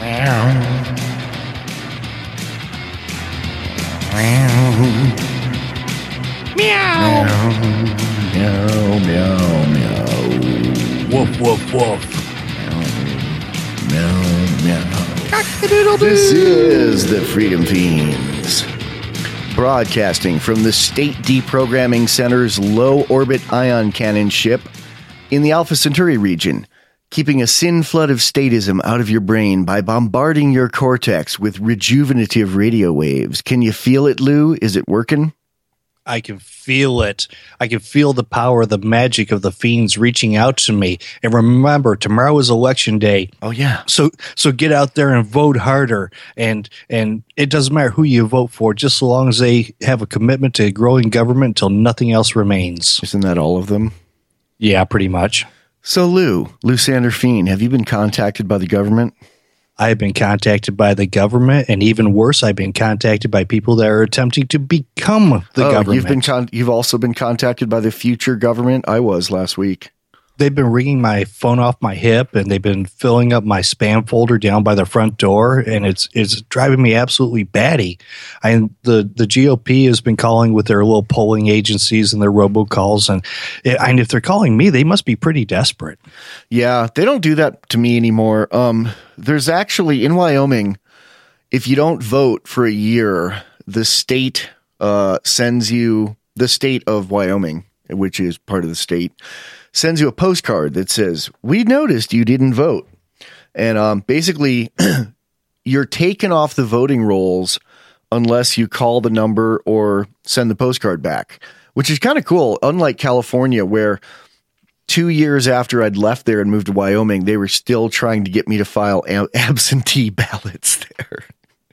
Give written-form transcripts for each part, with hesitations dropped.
Meow. Meow, meow, meow. Woof, woof, woof. Meow, meow. Cock-a-doodle-doo. This is the Freedom Fiends, broadcasting from the State Deprogramming Center's low-orbit ion cannon ship in the Alpha Centauri region, keeping a sin flood of statism out of your brain by bombarding your cortex with rejuvenative radio waves. Can you feel it, Lou? Is it working? I can feel it. I can feel the power, the magic of the fiends reaching out to me. And remember, tomorrow is election day. Oh, yeah. So get out there and vote harder. And it doesn't matter who you vote for, just so long as they have a commitment to growing government until nothing else remains. Isn't that all of them? Yeah, pretty much. So, Lou Sander Fiend, have you been contacted by the government? I've been contacted by the government, and even worse, I've been contacted by people that are attempting to become the government. You've also been contacted by the future government? I was last week. They've been ringing my phone off my hip, and they've been filling up my spam folder down by the front door, and it's driving me absolutely batty. The GOP has been calling with their little polling agencies and their robocalls, and if they're calling me, they must be pretty desperate. Yeah, they don't do that to me anymore. There's actually, in Wyoming, if you don't vote for a year, the state sends you, the state of Wyoming, which is part of the state, sends you a postcard that says, "We noticed you didn't vote." And basically, you're taken off the voting rolls unless you call the number or send the postcard back, which is kind of cool. Unlike California, where 2 years after I'd left there and moved to Wyoming, they were still trying to get me to file absentee ballots there.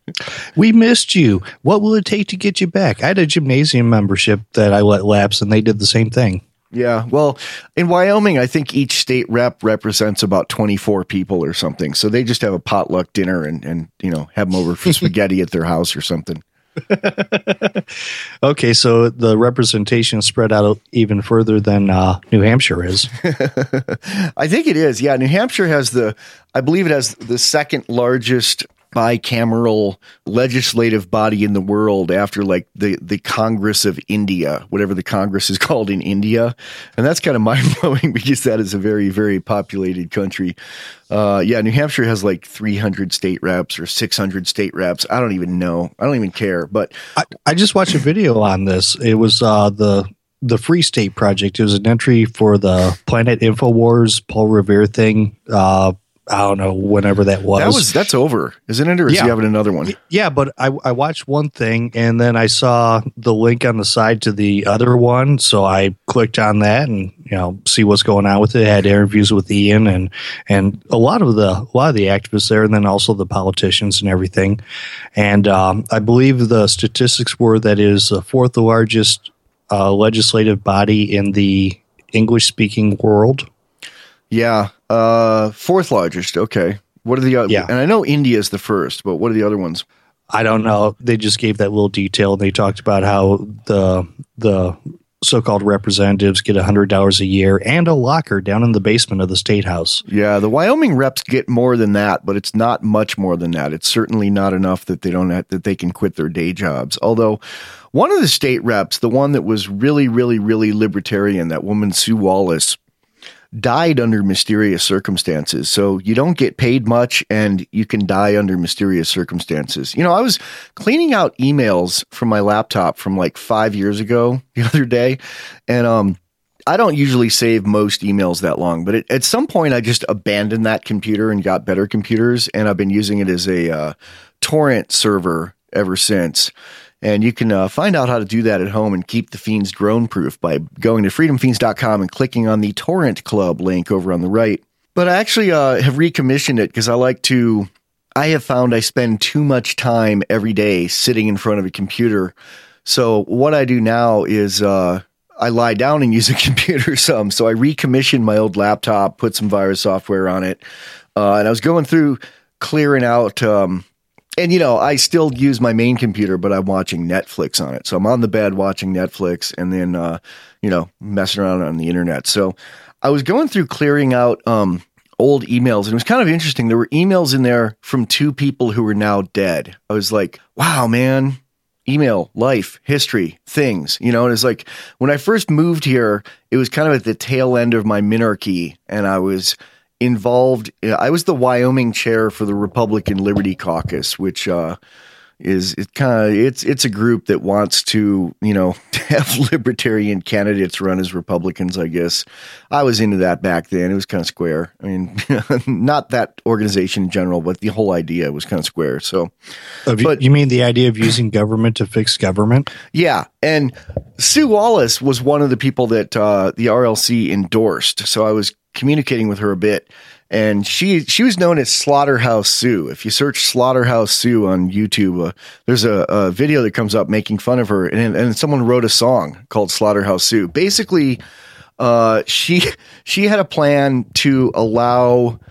We missed you. What will it take to get you back? I had a gymnasium membership that I let lapse, and they did the same thing. Yeah, well, in Wyoming, I think each state rep represents about 24 people or something. So they just have a potluck dinner and have them over for spaghetti at their house or something. Okay, so the representation spread out even further than New Hampshire is. I think it is. Yeah, New Hampshire has I believe it has the second largest bicameral legislative body in the world after like the Congress of India, whatever the Congress is called in India. And that's kind of mind-blowing because that is a very, very populated country. New Hampshire has like 300 state reps or 600 state reps. I don't even know. I don't even care. But I just watched a video on this. It was the Free State Project. It was an entry for the Planet InfoWars Paul Revere thing. I don't know, whenever that was. That's over, isn't it? Or is he having another one? Yeah, but I watched one thing, and then I saw the link on the side to the other one, so I clicked on that and see what's going on with it. I had interviews with Ian and a lot of the activists there, and then also the politicians and everything. And I believe the statistics were that it is the fourth largest legislative body in the English-speaking world. Yeah, fourth largest. Okay. What are the other? Yeah. And I know India is the first, but what are the other ones? I don't know. They just gave that little detail. They talked about how the so-called representatives get $100 a year and a locker down in the basement of the state house. Yeah, the Wyoming reps get more than that, but it's not much more than that. It's certainly not enough that they can quit their day jobs. Although one of the state reps, the one that was really, really, really libertarian, that woman Sue Wallace, died under mysterious circumstances. So you don't get paid much and you can die under mysterious circumstances. I was cleaning out emails from my laptop from like 5 years ago the other day. And I don't usually save most emails that long, but at some point I just abandoned that computer and got better computers. And I've been using it as a torrent server ever since. And you can find out how to do that at home and keep the Fiends drone-proof by going to freedomfiends.com and clicking on the Torrent Club link over on the right. But I actually have recommissioned it because I have found I spend too much time every day sitting in front of a computer. So what I do now is I lie down and use a computer some. So I recommissioned my old laptop, put some virus software on it. And I was going through clearing out... And, I still use my main computer, but I'm watching Netflix on it. So I'm on the bed watching Netflix and then, messing around on the internet. So I was going through clearing out old emails, and it was kind of interesting. There were emails in there from two people who were now dead. I was like, wow, man. Email, life, history, things, and it's like when I first moved here, it was kind of at the tail end of my minarchy, and I was involved. I was the Wyoming chair for the Republican Liberty Caucus, which it's a group that wants to, have libertarian candidates run as Republicans, I guess. I was into that back then. It was kind of square. I mean, not that organization in general, but the whole idea was kind of square. So, but you mean the idea of using government to fix government? Yeah. And Sue Wallace was one of the people that the RLC endorsed. So I was communicating with her a bit. And she was known as Slaughterhouse Sue. If you search Slaughterhouse Sue on YouTube, there's a video that comes up making fun of her, and someone wrote a song called Slaughterhouse Sue. Basically, she had a plan to allow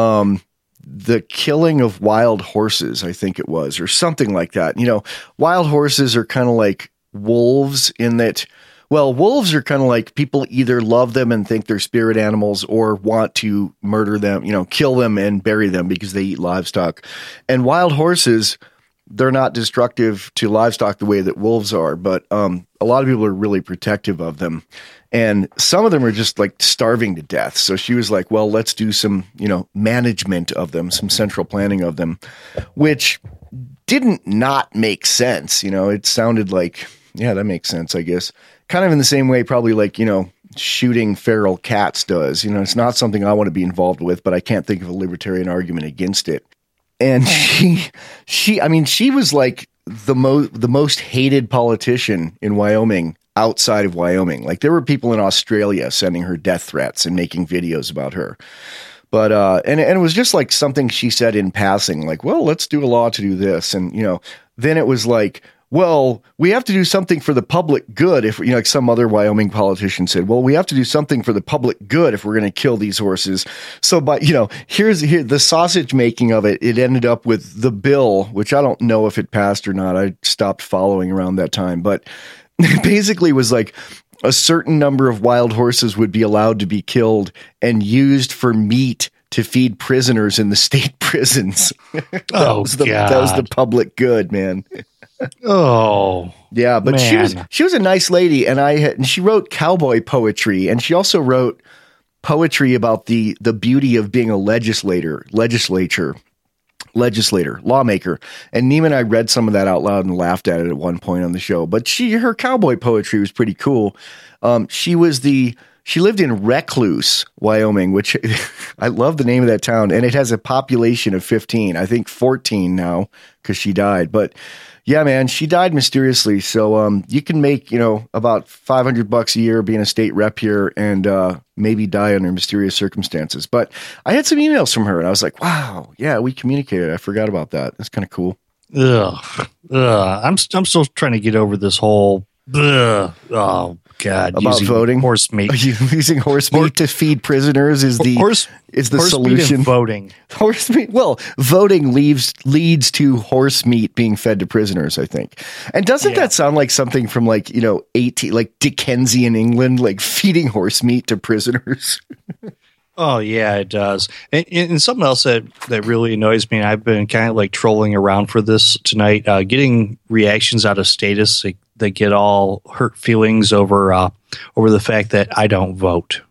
the killing of wild horses, I think it was, or something like that. Wild horses are kind of like wolves in that. Well, wolves are kind of like people either love them and think they're spirit animals or want to murder them, kill them and bury them because they eat livestock. And wild horses, they're not destructive to livestock the way that wolves are, but a lot of people are really protective of them. And some of them are just like starving to death. So she was like, well, let's do some, management of them, some central planning of them, which didn't not make sense. It sounded like, yeah, that makes sense, I guess. Kind of in the same way, probably like, shooting feral cats does. It's not something I want to be involved with, but I can't think of a libertarian argument against it. And she was like the most hated politician in Wyoming outside of Wyoming. Like there were people in Australia sending her death threats and making videos about her. But, and it was just like something she said in passing, like, well, let's do a law to do this. And, then it was like, well, we have to do something for the public good. If, like some other Wyoming politician said, well, we have to do something for the public good if we're going to kill these horses. So, but, here's the sausage making of it. It ended up with the bill, which I don't know if it passed or not. I stopped following around that time, but it basically was like a certain number of wild horses would be allowed to be killed and used for meat to feed prisoners in the state prisons. That was the public good, man. Oh, yeah, but man. she was a nice lady, and she wrote cowboy poetry, and she also wrote poetry about the beauty of being a lawmaker. And Nima and I read some of that out loud and laughed at it at one point on the show. But her cowboy poetry was pretty cool. She lived in Recluse, Wyoming, which I love the name of that town, and it has a population of 15. I think 14 now because she died. But yeah, man, she died mysteriously. So you can make, about $500 a year being a state rep here and maybe die under mysterious circumstances. But I had some emails from her, and I was like, wow, yeah, we communicated. I forgot about that. That's kind of cool. Ugh. I'm still trying to get over this whole. Oh God! About voting, horse meat. Using horse meat to feed prisoners is the solution. Meat and voting. Horse meat. Well, voting leads to horse meat being fed to prisoners, I think. And doesn't that sound like something from like Dickensian England, like feeding horse meat to prisoners? Oh yeah, it does. And something else that really annoys me, and I've been kind of like trolling around for this tonight, getting reactions out of Status that get all hurt feelings over the fact that I don't vote.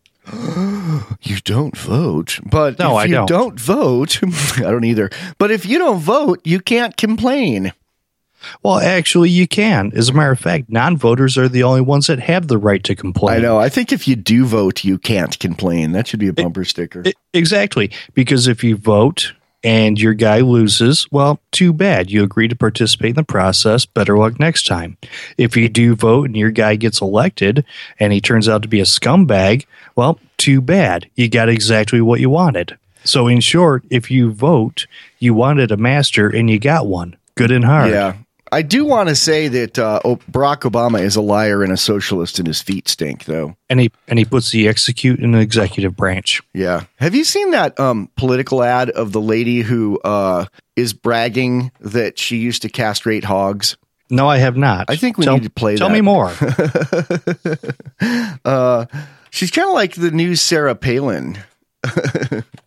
You don't vote, but no, if you don't vote, I don't either. But if you don't vote, you can't complain. Well, actually, you can. As a matter of fact, non-voters are the only ones that have the right to complain. I know. I think if you do vote, you can't complain. That should be a bumper sticker. Exactly. Because if you vote and your guy loses, well, too bad. You agree to participate in the process. Better luck next time. If you do vote and your guy gets elected and he turns out to be a scumbag, well, too bad. You got exactly what you wanted. So in short, if you vote, you wanted a master and you got one. Good and hard. Yeah. I do want to say that Barack Obama is a liar and a socialist, and his feet stink, though. And he puts the execute in the executive branch. Yeah. Have you seen that political ad of the lady who is bragging that she used to castrate hogs? No, I have not. I think we need to play that. Tell me more. She's kind of like the new Sarah Palin.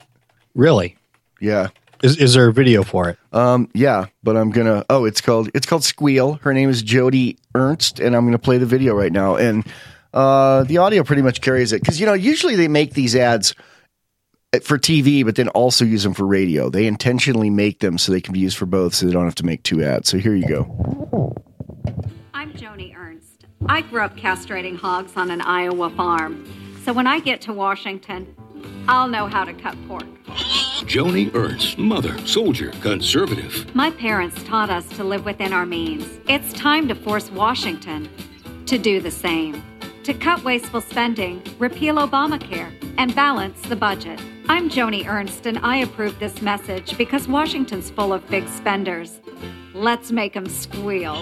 Really? Yeah. Is there a video for it? Yeah, but I'm gonna. Oh, it's called Squeal. Her name is Jody Ernst, and I'm gonna play the video right now. And the audio pretty much carries it because usually they make these ads for TV, but then also use them for radio. They intentionally make them so they can be used for both, so they don't have to make two ads. So here you go. I'm Joni Ernst. I grew up castrating hogs on an Iowa farm, so when I get to Washington, I'll know how to cut pork. Joni Ernst, mother, soldier, conservative. My parents taught us to live within our means. It's time to force Washington to do the same. To cut wasteful spending, repeal Obamacare, and balance the budget. I'm Joni Ernst, and I approve this message because Washington's full of big spenders. Let's make them squeal.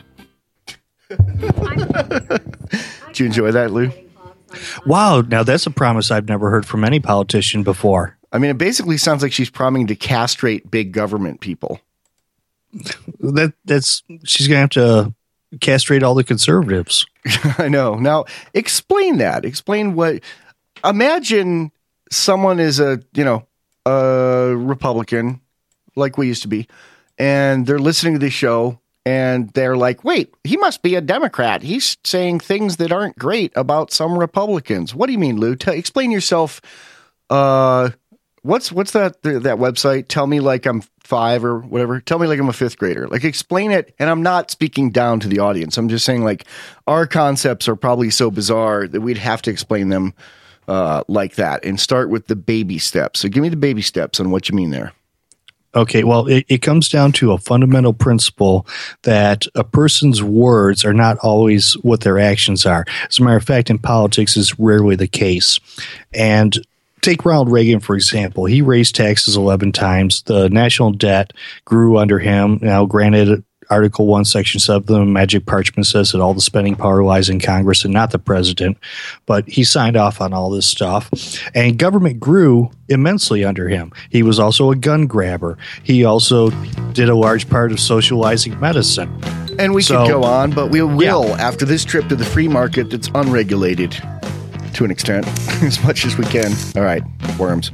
Did you enjoy that, Lou? Wow, now that's a promise I've never heard from any politician before. I mean, it basically sounds like she's promising to castrate big government people. That's she's going to have to castrate all the conservatives. I know. Now, explain that. Explain what. Imagine someone is a Republican, like we used to be, and they're listening to this show, and they're like, wait, he must be a Democrat. He's saying things that aren't great about some Republicans. What do you mean, Lou? Explain yourself. What's that website? Tell me like I'm 5 or whatever. Tell me like I'm a 5th grader. Like explain it. And I'm not speaking down to the audience. I'm just saying like our concepts are probably so bizarre that we'd have to explain them like that and start with the baby steps. So give me the baby steps on what you mean there. Okay, well, it comes down to a fundamental principle that a person's words are not always what their actions are. As a matter of fact, in politics, is rarely the case. And take Ronald Reagan, for example. He raised taxes 11 times. The national debt grew under him. Now, granted, Article 1, Section 7 of the Magic Parchment says that all the spending power lies in Congress and not the president, but he signed off on all this stuff. And government grew immensely under him. He was also a gun grabber. He also did a large part of socializing medicine. And we could go on, but we will after this trip to the free market that's unregulated to an extent, as much as we can. All right, worms.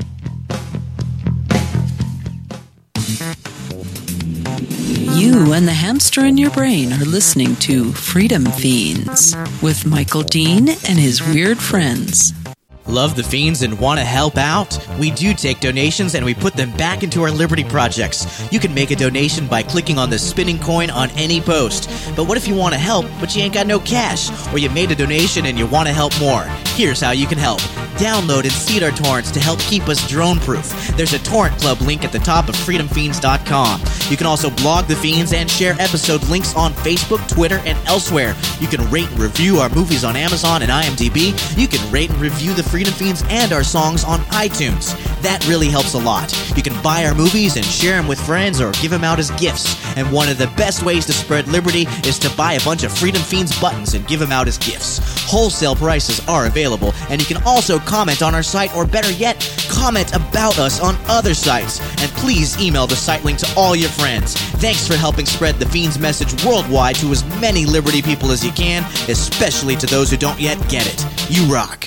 You and the hamster in your brain are listening to Freedom Fiends with Michael Dean and his weird friends. Love the Fiends and want to help out? We do take donations and we put them back into our Liberty projects. You can make a donation by clicking on the spinning coin on any post. But what if you want to help, but you ain't got no cash? Or you made a donation and you want to help more? Here's how you can help. Download and seed our torrents to help keep us drone-proof. There's a torrent club link at the top of freedomfiends.com. You can also blog the Fiends and share episode links on Facebook, Twitter, and elsewhere. You can rate and review our movies on Amazon and IMDb. You can rate and review the Freedom Fiends and our songs on iTunes. That really helps a lot. You can buy our movies and share them with friends or give them out as gifts. And one of the best ways to spread liberty is to buy a bunch of Freedom Fiends buttons and give them out as gifts. Wholesale prices are available, and you can also comment on our site, or better yet, comment about us on other sites. And please email the site link to all your friends. Thanks for helping spread the Fiends message worldwide to as many liberty people as you can, especially to those who don't yet get it. You rock.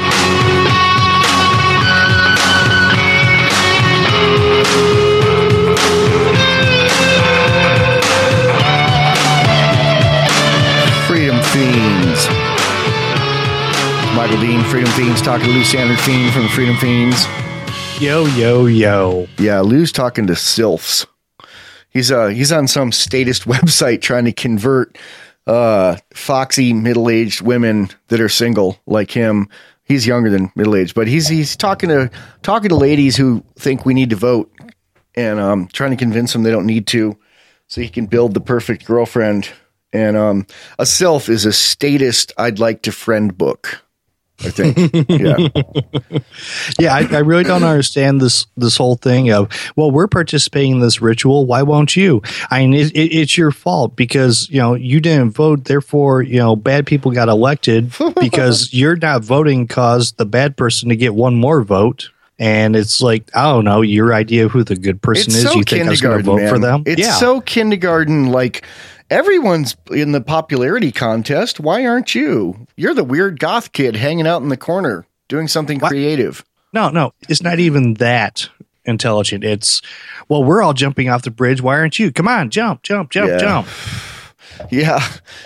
Freedom Fiends. Michael Dean, Freedom Fiends, talking to Lou Standard Fiend from the Freedom Fiends. Yo, yo, yo. Yeah, Lou's talking to SILFs. He's on some statist website trying to convert foxy middle-aged women that are single like him. He's younger than middle-aged, but he's talking to ladies who think we need to vote and trying to convince them they don't need to, so he can build the perfect girlfriend. And a SILF is a statist I'd like to friend book, I think. Yeah. Yeah, I really don't understand this whole thing of, well, we're participating in this ritual. Why won't you? I mean, it's your fault because, you didn't vote. Therefore, bad people got elected because you're not voting caused the bad person to get one more vote. And it's like, I don't know, your idea of who the good person is. So you think I was going to vote for them? It's so kindergarten, like everyone's in the popularity contest. Why aren't you? You're the weird goth kid hanging out in the corner doing something creative. No, it's not even that. intelligent. It's, well, we're all jumping off the bridge. Why aren't you? Come on, jump. Yeah.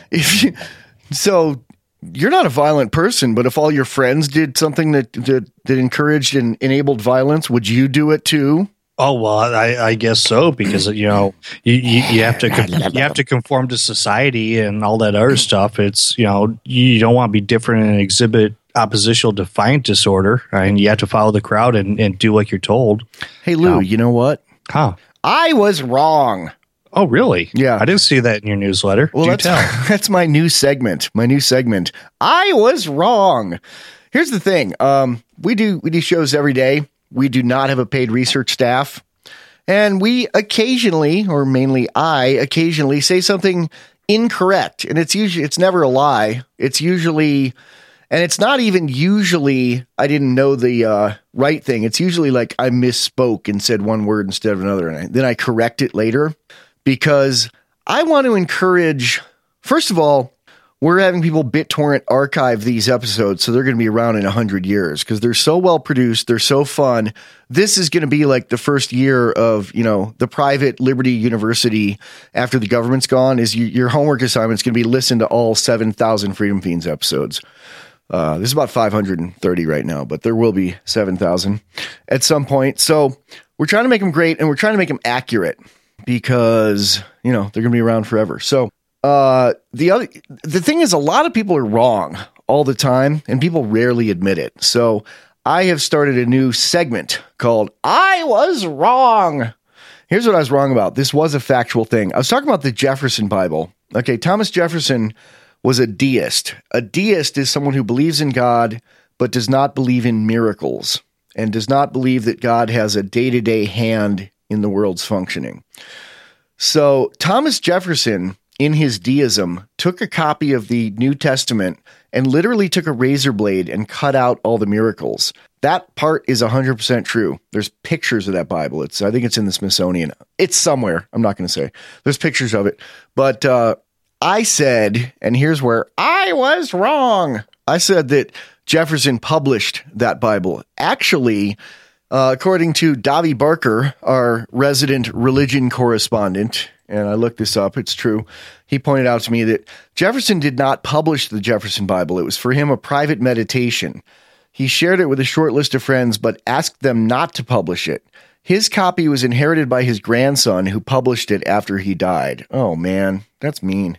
So you're not a violent person, but if all your friends did something that encouraged and enabled violence, would you do it too? Oh, well, I guess so, because, you have to conform to society and all that other stuff. It's, you don't want to be different and exhibit oppositional defiant disorder, and you have to follow the crowd and do what you're told. Hey, Lou, you know what? Huh? I was wrong. Oh, really? Yeah. I didn't see that in your newsletter. Well, that's my new segment. I was wrong. Here's the thing. We do shows every day. We do not have a paid research staff. And we occasionally, or mainly I occasionally, say something incorrect. And it's never a lie. It's usually, and it's not even usually I didn't know the right thing. It's usually like I misspoke and said one word instead of another. And then I correct it later. Because I want to encourage, first of all, we're having people BitTorrent archive these episodes, so they're going to be around in 100 years because they're so well produced, they're so fun. This is going to be like the first year of, the private Liberty University after the government's gone. Is your homework assignment is going to be listen to all 7,000 Freedom Fiends episodes. This is about 530 right now, but there will be 7,000 at some point. So we're trying to make them great, and we're trying to make them accurate. Because, they're going to be around forever. So the thing is, a lot of people are wrong all the time, and people rarely admit it. So I have started a new segment called I Was Wrong. Here's what I was wrong about. This was a factual thing. I was talking about the Jefferson Bible. Okay, Thomas Jefferson was a deist. A deist is someone who believes in God, but does not believe in miracles, and does not believe that God has a day-to-day hand in the world's functioning. So Thomas Jefferson, in his deism, took a copy of the New Testament and literally took a razor blade and cut out all the miracles. That part is 100% true. There's pictures of that Bible. I think it's in the Smithsonian. It's somewhere. I'm not going to say. There's pictures of it. But I said, and here's where I was wrong. I said that Jefferson published that Bible. Actually, according to Davi Barker, our resident religion correspondent, and I looked this up, it's true, he pointed out to me that Jefferson did not publish the Jefferson Bible. It was for him a private meditation. He shared it with a short list of friends, but asked them not to publish it. His copy was inherited by his grandson, who published it after he died. Oh, man, that's mean.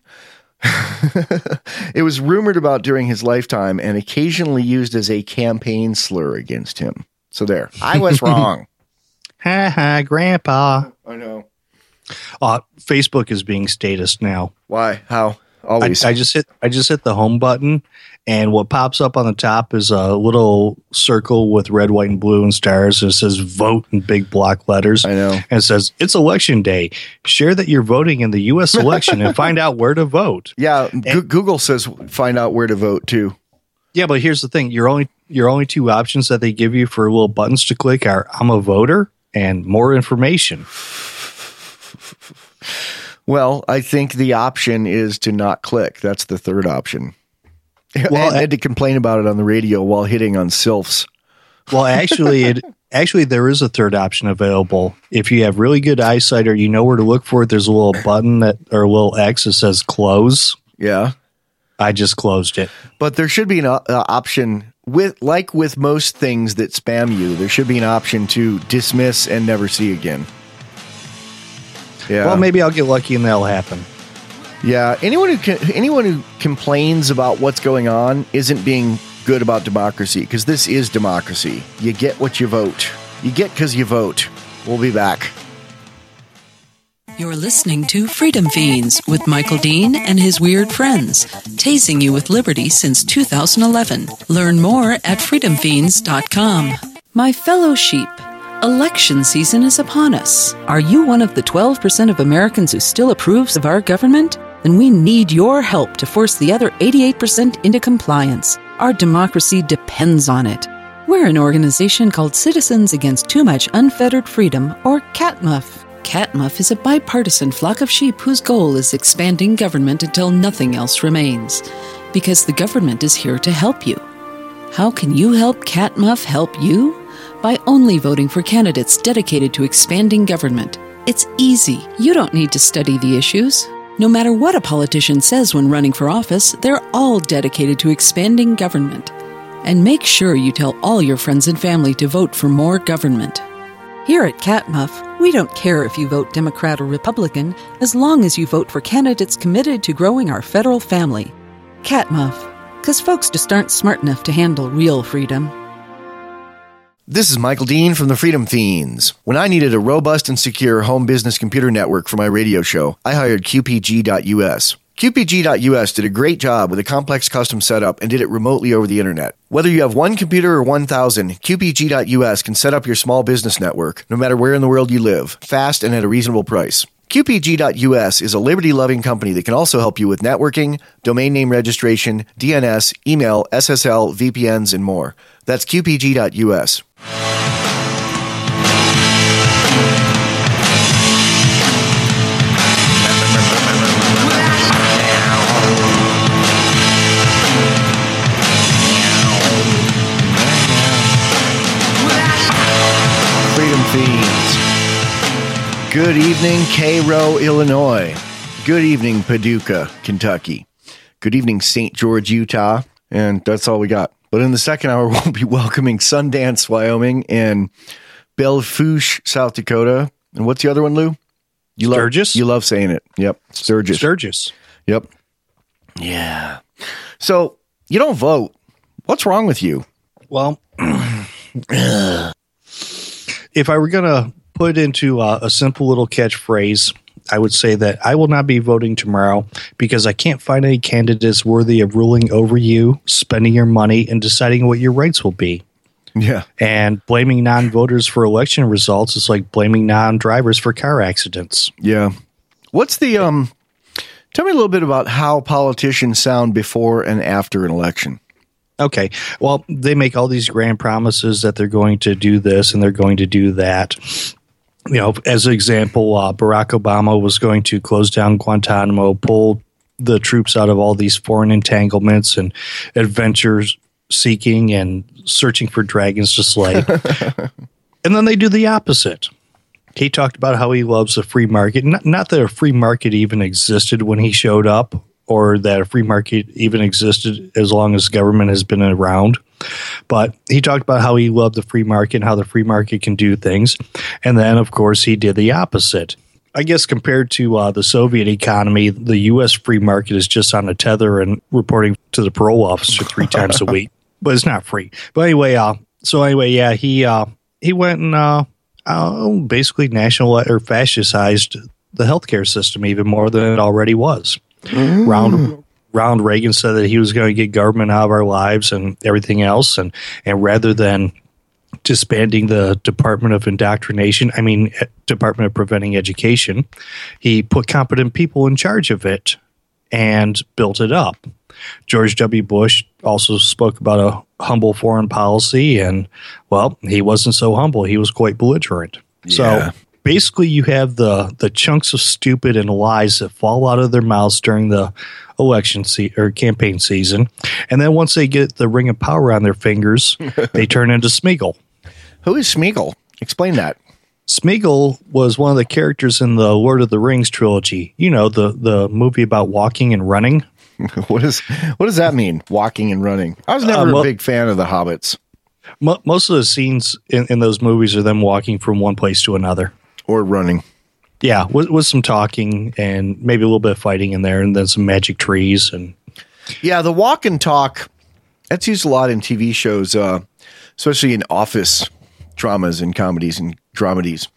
It was rumored about during his lifetime and occasionally used as a campaign slur against him. So there, I was wrong. Ha ha, Grandpa. I know. Facebook is being statist now. Why? How? Always. I just hit the home button, and what pops up on the top is a little circle with red, white, and blue and stars. And it says "vote" in big block letters. I know. And it says it's election day. Share that you're voting in the U.S. election and find out where to vote. Yeah, Google says find out where to vote too. Yeah, but here's the thing: your only two options that they give you for little buttons to click are "I'm a voter" and "more information." Well, I think the option is to not click. That's the third option. Well, and to complain about it on the radio while hitting on sylphs. Well, actually, there is a third option available. If you have really good eyesight or you know where to look for it, there's a little button or a little X that says "close." Yeah. I just closed it. But there should be an option with most things that spam you. There should be an option to dismiss and never see again. Yeah. Well, maybe I'll get lucky and that'll happen. Yeah. Anyone who complains about what's going on isn't being good about democracy, because this is democracy. You get what you vote. You get because you vote. We'll be back. You're listening to Freedom Fiends with Michael Dean and his weird friends, tasing you with liberty since 2011. Learn more at freedomfiends.com. My fellow sheep, election season is upon us. Are you one of the 12% of Americans who still approves of our government? Then we need your help to force the other 88% into compliance. Our democracy depends on it. We're an organization called Citizens Against Too Much Unfettered Freedom, or CATMUF. CATMUF is a bipartisan flock of sheep whose goal is expanding government until nothing else remains, because the government is here to help you. How can you help CatMuff help you? By only voting for candidates dedicated to expanding government. It's easy. You don't need to study the issues. No matter what a politician says when running for office, they're all dedicated to expanding government. And make sure you tell all your friends and family to vote for more government. Here at CatMuff, we don't care if you vote Democrat or Republican, as long as you vote for candidates committed to growing our federal family. CatMuff, because folks just aren't smart enough to handle real freedom. This is Michael Dean from the Freedom Fiends. When I needed a robust and secure home business computer network for my radio show, I hired QPG.us. QPG.us did a great job with a complex custom setup and did it remotely over the internet. Whether you have one computer or 1,000, QPG.us can set up your small business network, no matter where in the world you live, fast and at a reasonable price. QPG.us is a liberty-loving company that can also help you with networking, domain name registration, DNS, email, SSL, VPNs, and more. That's QPG.us. Freedom Fiends. Good evening, Cairo, Illinois. Good evening, Paducah, Kentucky. Good evening, St. George, Utah. And that's all we got. But in the second hour, we'll be welcoming Sundance, Wyoming, and Belle Fourche, South Dakota. And what's the other one, Lou? Sturgis? You love saying it. Yep. Sturgis. Sturgis. Yep. Yeah. So you don't vote. What's wrong with you? Well, if I were going to put into a simple little catchphrase, I would say that I will not be voting tomorrow because I can't find any candidates worthy of ruling over you, spending your money, and deciding what your rights will be. Yeah. And blaming non-voters for election results is like blaming non-drivers for car accidents. Yeah. What's the tell me a little bit about how politicians sound before and after an election. Okay. Well, they make all these grand promises that they're going to do this and they're going to do that. You know, as an example, Barack Obama was going to close down Guantanamo, pull the troops out of all these foreign entanglements and adventures seeking and searching for dragons to slay. And then they do the opposite. He talked about how he loves the free market. Not that a free market even existed when he showed up, or that a free market even existed as long as government has been around. But he talked about how he loved the free market and how the free market can do things. And then, of course, he did the opposite. I guess compared to the Soviet economy, the U.S. free market is just on a tether and reporting to the parole officer 3 times a week. But it's not free. But anyway, yeah, he went and basically national or fascistized the healthcare system even more than it already was. Ronald Reagan said that he was going to get government out of our lives and everything else. And rather than disbanding the Department of Department of Preventing Education, he put competent people in charge of it and built it up. George W. Bush also spoke about a humble foreign policy, and, well, he wasn't so humble. He was quite belligerent. Yeah. So basically, you have the chunks of stupid and lies that fall out of their mouths during the election or campaign season, and then once they get the ring of power on their fingers, they turn into Smeagol. Who is Smeagol? Explain that. Smeagol was one of the characters in the Lord of the Rings trilogy. You know, the movie about walking and running. What does that mean? Walking and running. I was never a big fan of the Hobbits. Most of the scenes in those movies are them walking from one place to another. Or running. Yeah, with some talking and maybe a little bit of fighting in there, and then some magic trees. And yeah, the walk and talk, that's used a lot in TV shows, especially in office dramas and comedies and dramedies.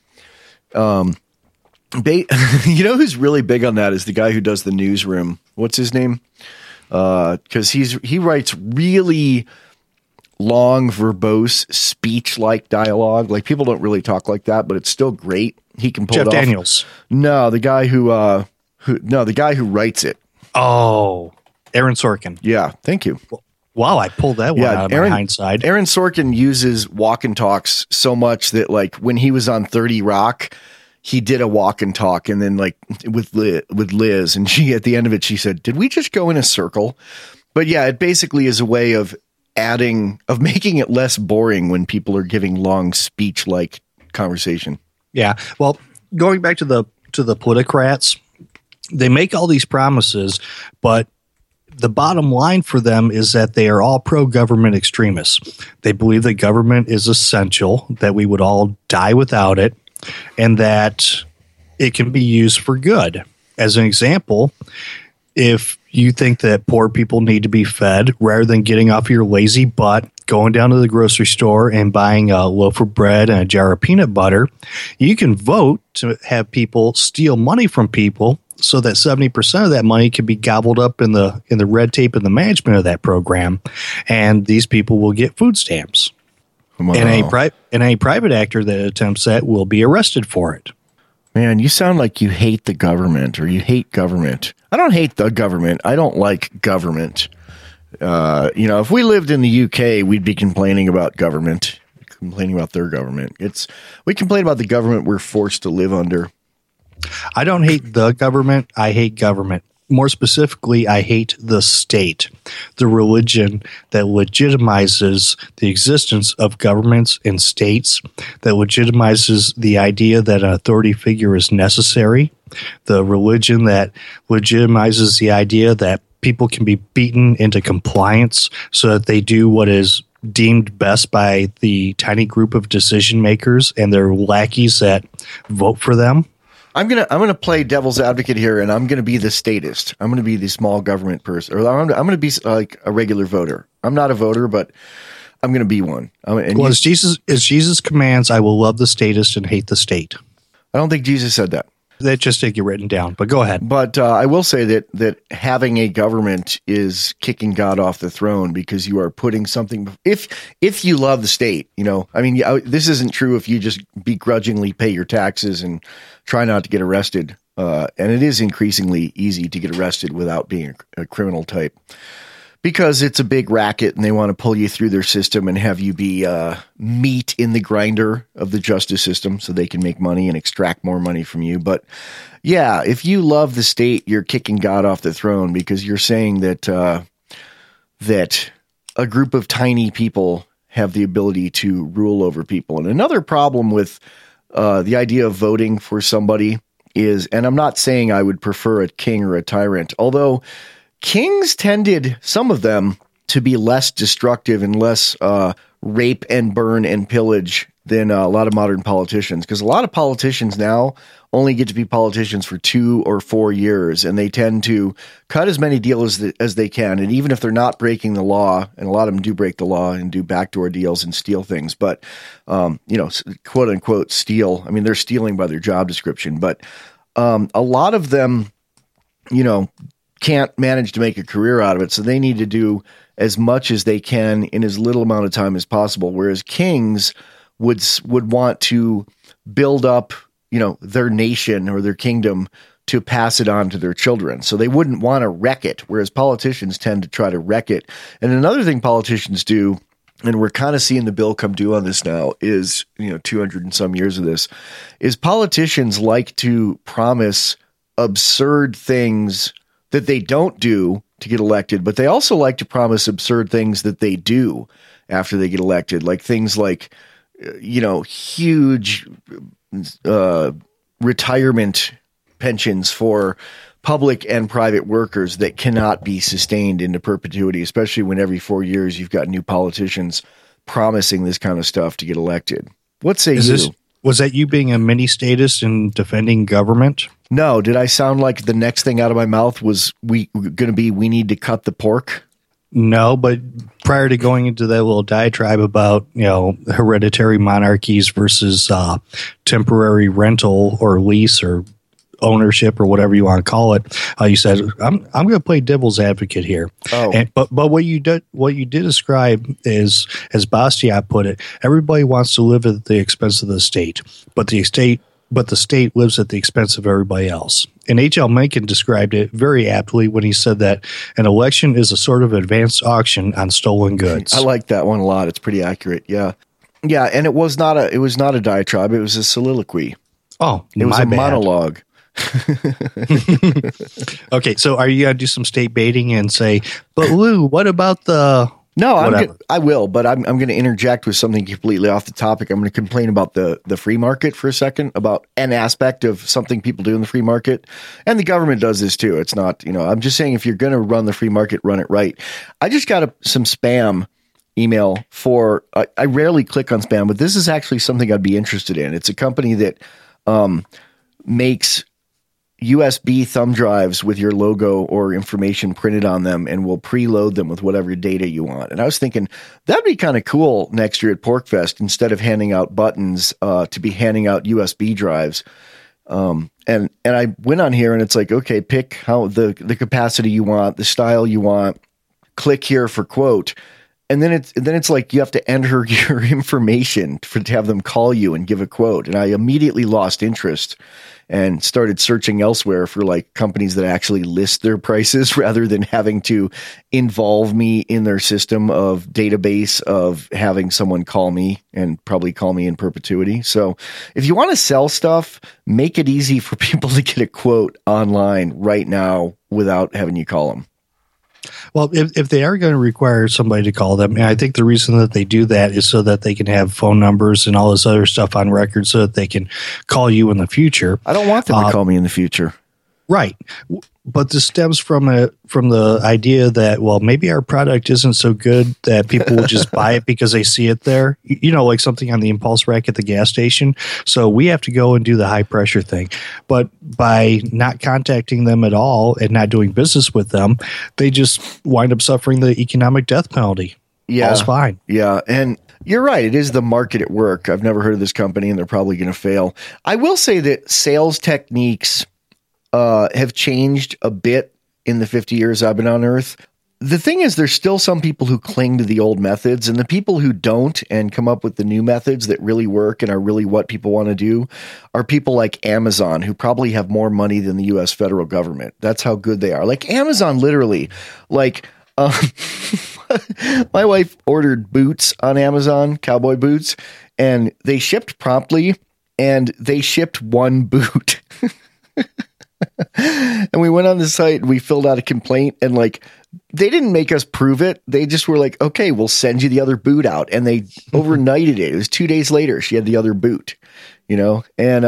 You know who's really big on that is the guy who does the Newsroom. What's his name? Because he writes really long, verbose, speech-like dialogue. Like, people don't really talk like that, but it's still great. He can pull Jeff it off. Daniels. No, the guy who writes it. Oh, Aaron Sorkin. Yeah, thank you. Wow, I pulled that one out of my hindsight. Aaron Sorkin uses walk and talks so much that, like, when he was on 30 Rock, he did a walk and talk, and then, like, with Liz, and she, at the end of it, she said, "Did we just go in a circle?" But yeah, it basically is a way of making it less boring when people are giving long speech-like conversation. Yeah. Well, going back to the politicrats, they make all these promises, but the bottom line for them is that they are all pro-government extremists. They believe that government is essential, that we would all die without it, and that it can be used for good. As an example, if you think that poor people need to be fed, rather than getting off your lazy butt, going down to the grocery store and buying a loaf of bread and a jar of peanut butter, you can vote to have people steal money from people so that 70% of that money can be gobbled up in the red tape and the management of that program, and these people will get food stamps. Wow. And any private actor that attempts that will be arrested for it. Man, you sound like you hate the government, or you hate government. I don't hate the government. I don't like government. If we lived in the UK, we'd be complaining about government, complaining about their government. We complain about the government we're forced to live under. I don't hate the government. I hate government. More specifically, I hate the state, the religion that legitimizes the existence of governments and states, that legitimizes the idea that an authority figure is necessary, the religion that legitimizes the idea that people can be beaten into compliance so that they do what is deemed best by the tiny group of decision makers and their lackeys that vote for them. I'm gonna play devil's advocate here, and I'm gonna be the statist. I'm gonna be the small government person, or I'm gonna be like a regular voter. I'm not a voter, but I'm gonna be one. As Jesus commands, I will love the statist and hate the state. I don't think Jesus said that. That just didn't get written down, but go ahead. But I will say that having a government is kicking God off the throne, because you are putting something. If you love the state, this isn't true if you just begrudgingly pay your taxes and try not to get arrested. And it is increasingly easy to get arrested without being a criminal type, because it's a big racket and they want to pull you through their system and have you be meat in the grinder of the justice system so they can make money and extract more money from you. But yeah, if you love the state, you're kicking God off the throne, because you're saying that that a group of tiny people have the ability to rule over people. And another problem with the idea of voting for somebody is, and I'm not saying I would prefer a king or a tyrant, although kings tended, some of them, to be less destructive and less rape and burn and pillage than a lot of modern politicians. Because a lot of politicians now only get to be politicians for 2 or 4 years, and they tend to cut as many deals as they can. And even if they're not breaking the law, and a lot of them do break the law and do backdoor deals and steal things, but quote unquote steal. I mean, they're stealing by their job description, but a lot of them, can't manage to make a career out of it. So they need to do as much as they can in as little amount of time as possible. Whereas kings would want to build up, their nation or their kingdom to pass it on to their children. So they wouldn't want to wreck it. Whereas politicians tend to try to wreck it. And another thing politicians do, and we're kind of seeing the bill come due on this now, is, 200 and some years of this, is politicians like to promise absurd things that they don't do to get elected, but they also like to promise absurd things that they do after they get elected, like things like, huge retirement pensions for public and private workers that cannot be sustained into perpetuity, especially when every 4 years you've got new politicians promising this kind of stuff to get elected. What say you? Was that you being a mini statist and defending government? No. Did I sound like the next thing out of my mouth was we need to cut the pork? No, but prior to going into that little diatribe about, hereditary monarchies versus temporary rental or lease or ownership or whatever you want to call it, you said, I'm going to play devil's advocate here. Oh. But what you did describe is, as Bastiat put it, everybody wants to live at the expense of the state, but the state lives at the expense of everybody else. And H.L. Mencken described it very aptly when he said that an election is a sort of advanced auction on stolen goods. I like that one a lot. It's pretty accurate. Yeah. Yeah. And it was not a diatribe. It was a soliloquy. Oh, it was a monologue. Okay, so are you going to do some state baiting and say, but Lou, what about the No, whatever. I will, but I'm going to interject with something completely off the topic. I'm going to complain about the free market for a second, about an aspect of something people do in the free market. And the government does this too. It's not, I'm just saying if you're going to run the free market, run it right. I just got some spam email for, I rarely click on spam, but this is actually something I'd be interested in. It's a company that makes USB thumb drives with your logo or information printed on them and will preload them with whatever data you want. And I was thinking that'd be kind of cool next year at PorcFest, instead of handing out buttons, to be handing out USB drives. And I went on here and it's like, okay, pick how the capacity you want, the style you want, click here for quote. And then it's like you have to enter your information to have them call you and give a quote. And I immediately lost interest and started searching elsewhere for like companies that actually list their prices rather than having to involve me in their system of database of having someone call me and probably call me in perpetuity. So if you want to sell stuff, make it easy for people to get a quote online right now without having you call them. Well, if they are going to require somebody to call them, and I think the reason that they do that is so that they can have phone numbers and all this other stuff on record so that they can call you in the future. I don't want them to call me in the future. Right. But this stems from the idea that, well, maybe our product isn't so good that people will just buy it because they see it there, like something on the impulse rack at the gas station. So we have to go and do the high pressure thing. But by not contacting them at all and not doing business with them, they just wind up suffering the economic death penalty. Yeah. All's fine. Yeah. And you're right. It is the market at work. I've never heard of this company and they're probably going to fail. I will say that sales techniques have changed a bit in the 50 years I've been on Earth. The thing is, there's still some people who cling to the old methods, and the people who don't and come up with the new methods that really work and are really what people want to do are people like Amazon, who probably have more money than the U.S. federal government. That's how good they are. Like Amazon, literally, like my wife ordered boots on Amazon, cowboy boots, and they shipped promptly, and they shipped one boot. And we went on the site and we filled out a complaint, and like they didn't make us prove it. They just were like, okay, we'll send you the other boot out. And they overnighted it. It was 2 days later. She had the other boot, and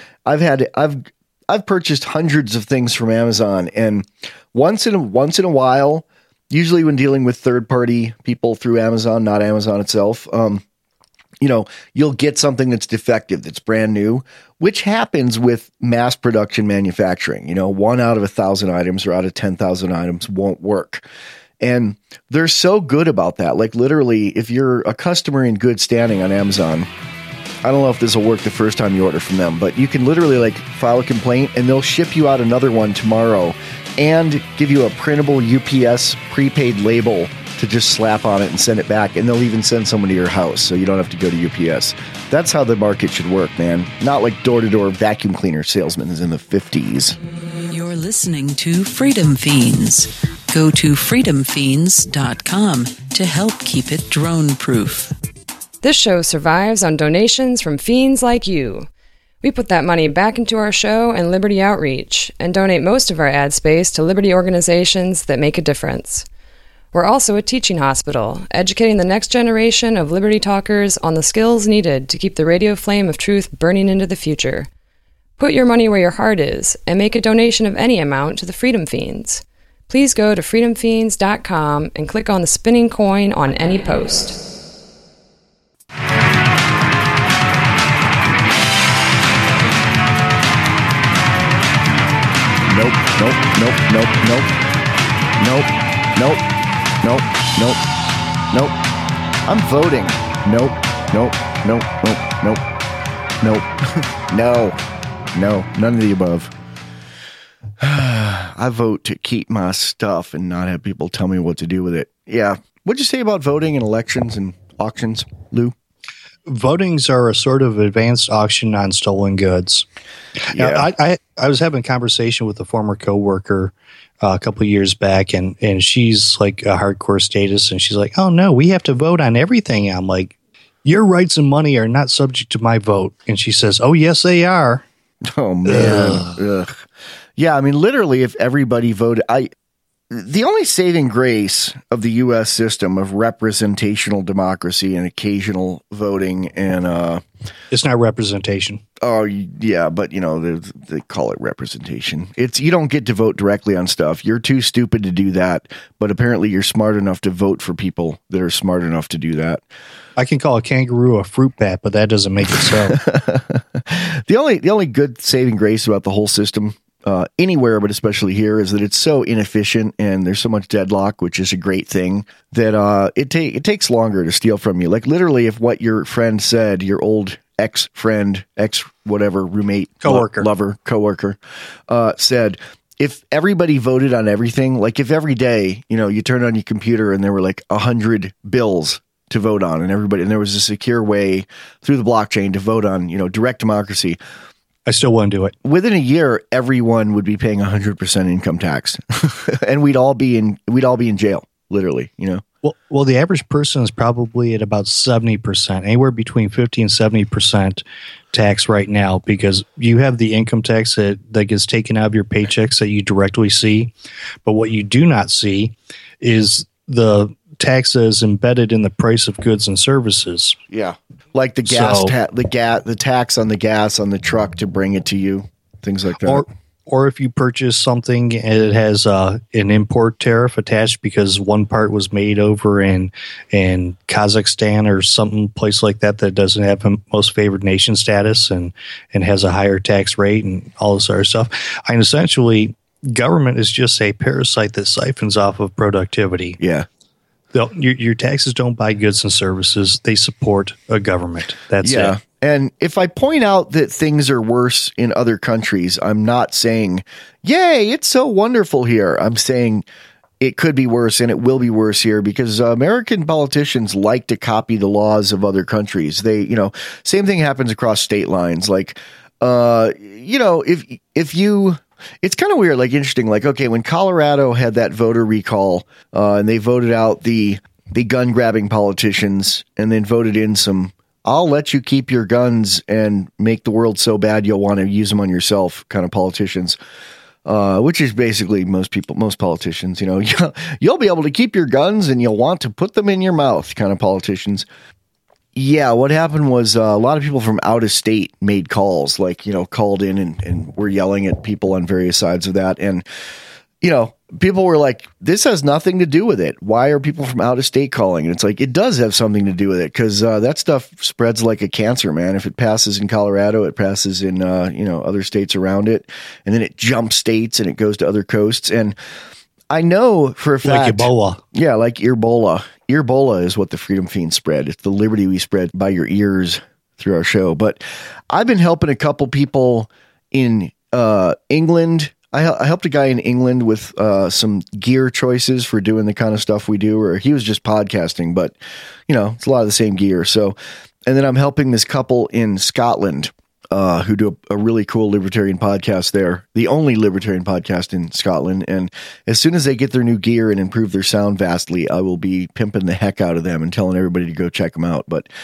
I've purchased hundreds of things from Amazon, and once in a while, usually when dealing with third party people through Amazon, not Amazon itself, you'll get something that's defective, that's brand new, which happens with mass production manufacturing. 1 out of 1,000 items or out of 10,000 items won't work. And they're so good about that. Like literally, if you're a customer in good standing on Amazon, I don't know if this will work the first time you order from them, but you can literally like file a complaint and they'll ship you out another one tomorrow and give you a printable UPS prepaid label to just slap on it and send it back. And they'll even send someone to your house so you don't have to go to UPS. That's how the market should work, man. Not like door-to-door vacuum cleaner salesmen in the 50s. You're listening to Freedom Fiends. Go to freedomfiends.com to help keep it drone-proof. This show survives on donations from fiends like you. We put that money back into our show and Liberty Outreach and donate most of our ad space to Liberty organizations that make a difference. We're also a teaching hospital, educating the next generation of Liberty talkers on the skills needed to keep the radio flame of truth burning into the future. Put your money where your heart is and make a donation of any amount to the Freedom Fiends. Please go to freedomfiends.com and click on the spinning coin on any post. Nope. I'm voting. Nope. No. None of the above. I vote to keep my stuff and not have people tell me what to do with it. Yeah. What'd you say about voting and elections and auctions, Lou? Votings are a sort of advanced auction on stolen goods. Yeah. Now, I was having a conversation with a former coworker a couple of years back, and she's like a hardcore status, and she's like, oh no, we have to vote on everything. I'm like, your rights and money are not subject to my vote. And she says, oh yes, they are. Oh man. Ugh. Yeah. I mean, literally, if everybody voted, the only saving grace of the U.S. system of representational democracy and occasional voting and it's not representation. Oh yeah, but they call it representation. It's you don't get to vote directly on stuff. You're too stupid to do that, but apparently you're smart enough to vote for people that are smart enough to do that. I can call a kangaroo a fruit bat, but that doesn't make it so. The only good saving grace about the whole system anywhere, but especially here, is that it's so inefficient and there's so much deadlock, which is a great thing, that it takes longer to steal from you. Like literally, if what your friend said, your old ex-friend, ex-whatever, roommate, coworker, lover, coworker, said, if everybody voted on everything, like if every day, you turned on your computer and there were like 100 bills to vote on and there was a secure way through the blockchain to vote on, direct democracy, I still wouldn't do it. Within a year, everyone would be paying 100% income tax, and we'd all be in jail, literally. Well, the average person is probably at about 70%, anywhere between 50 and 70% tax right now, because you have the income tax that gets taken out of your paychecks that you directly see, but what you do not see is the tax that is embedded in the price of goods and services. Yeah. Like the gas, the tax on the gas on the truck to bring it to you, things like that. Or if you purchase something and it has an import tariff attached because one part was made over in Kazakhstan or some place like that doesn't have a most favored nation status and has a higher tax rate and all this other stuff. And essentially, government is just a parasite that siphons off of productivity. Yeah. Your taxes don't buy goods and services. They support a government. That's it. And if I point out that things are worse in other countries, I'm not saying, yay, it's so wonderful here. I'm saying it could be worse and it will be worse here because American politicians like to copy the laws of other countries. They, same thing happens across state lines. Like, if you... It's kind of weird, like interesting. Like, okay, when Colorado had that voter recall and they voted out the gun grabbing politicians and then voted in some, I'll let you keep your guns and make the world so bad you'll want to use them on yourself kind of politicians, which is basically most politicians, you'll be able to keep your guns and you'll want to put them in your mouth kind of politicians. Yeah, what happened was a lot of people from out of state made calls, like, called in and were yelling at people on various sides of that. And, people were like, this has nothing to do with it. Why are people from out of state calling? And it's like, it does have something to do with it because that stuff spreads like a cancer, man. If it passes in Colorado, it passes in, other states around it. And then it jumps states and it goes to other coasts. And I know for a fact. Like Ebola. Yeah, like Earbola. Earbola is what the Freedom Fiends spread. It's the liberty we spread by your ears through our show. But I've been helping a couple people in England. I helped a guy in England with some gear choices for doing the kind of stuff we do, or he was just podcasting, but it's a lot of the same gear. So, and then I'm helping this couple in Scotland who do a really cool libertarian podcast there, the only libertarian podcast in Scotland. And as soon as they get their new gear and improve their sound vastly, I will be pimping the heck out of them and telling everybody to go check them out. But,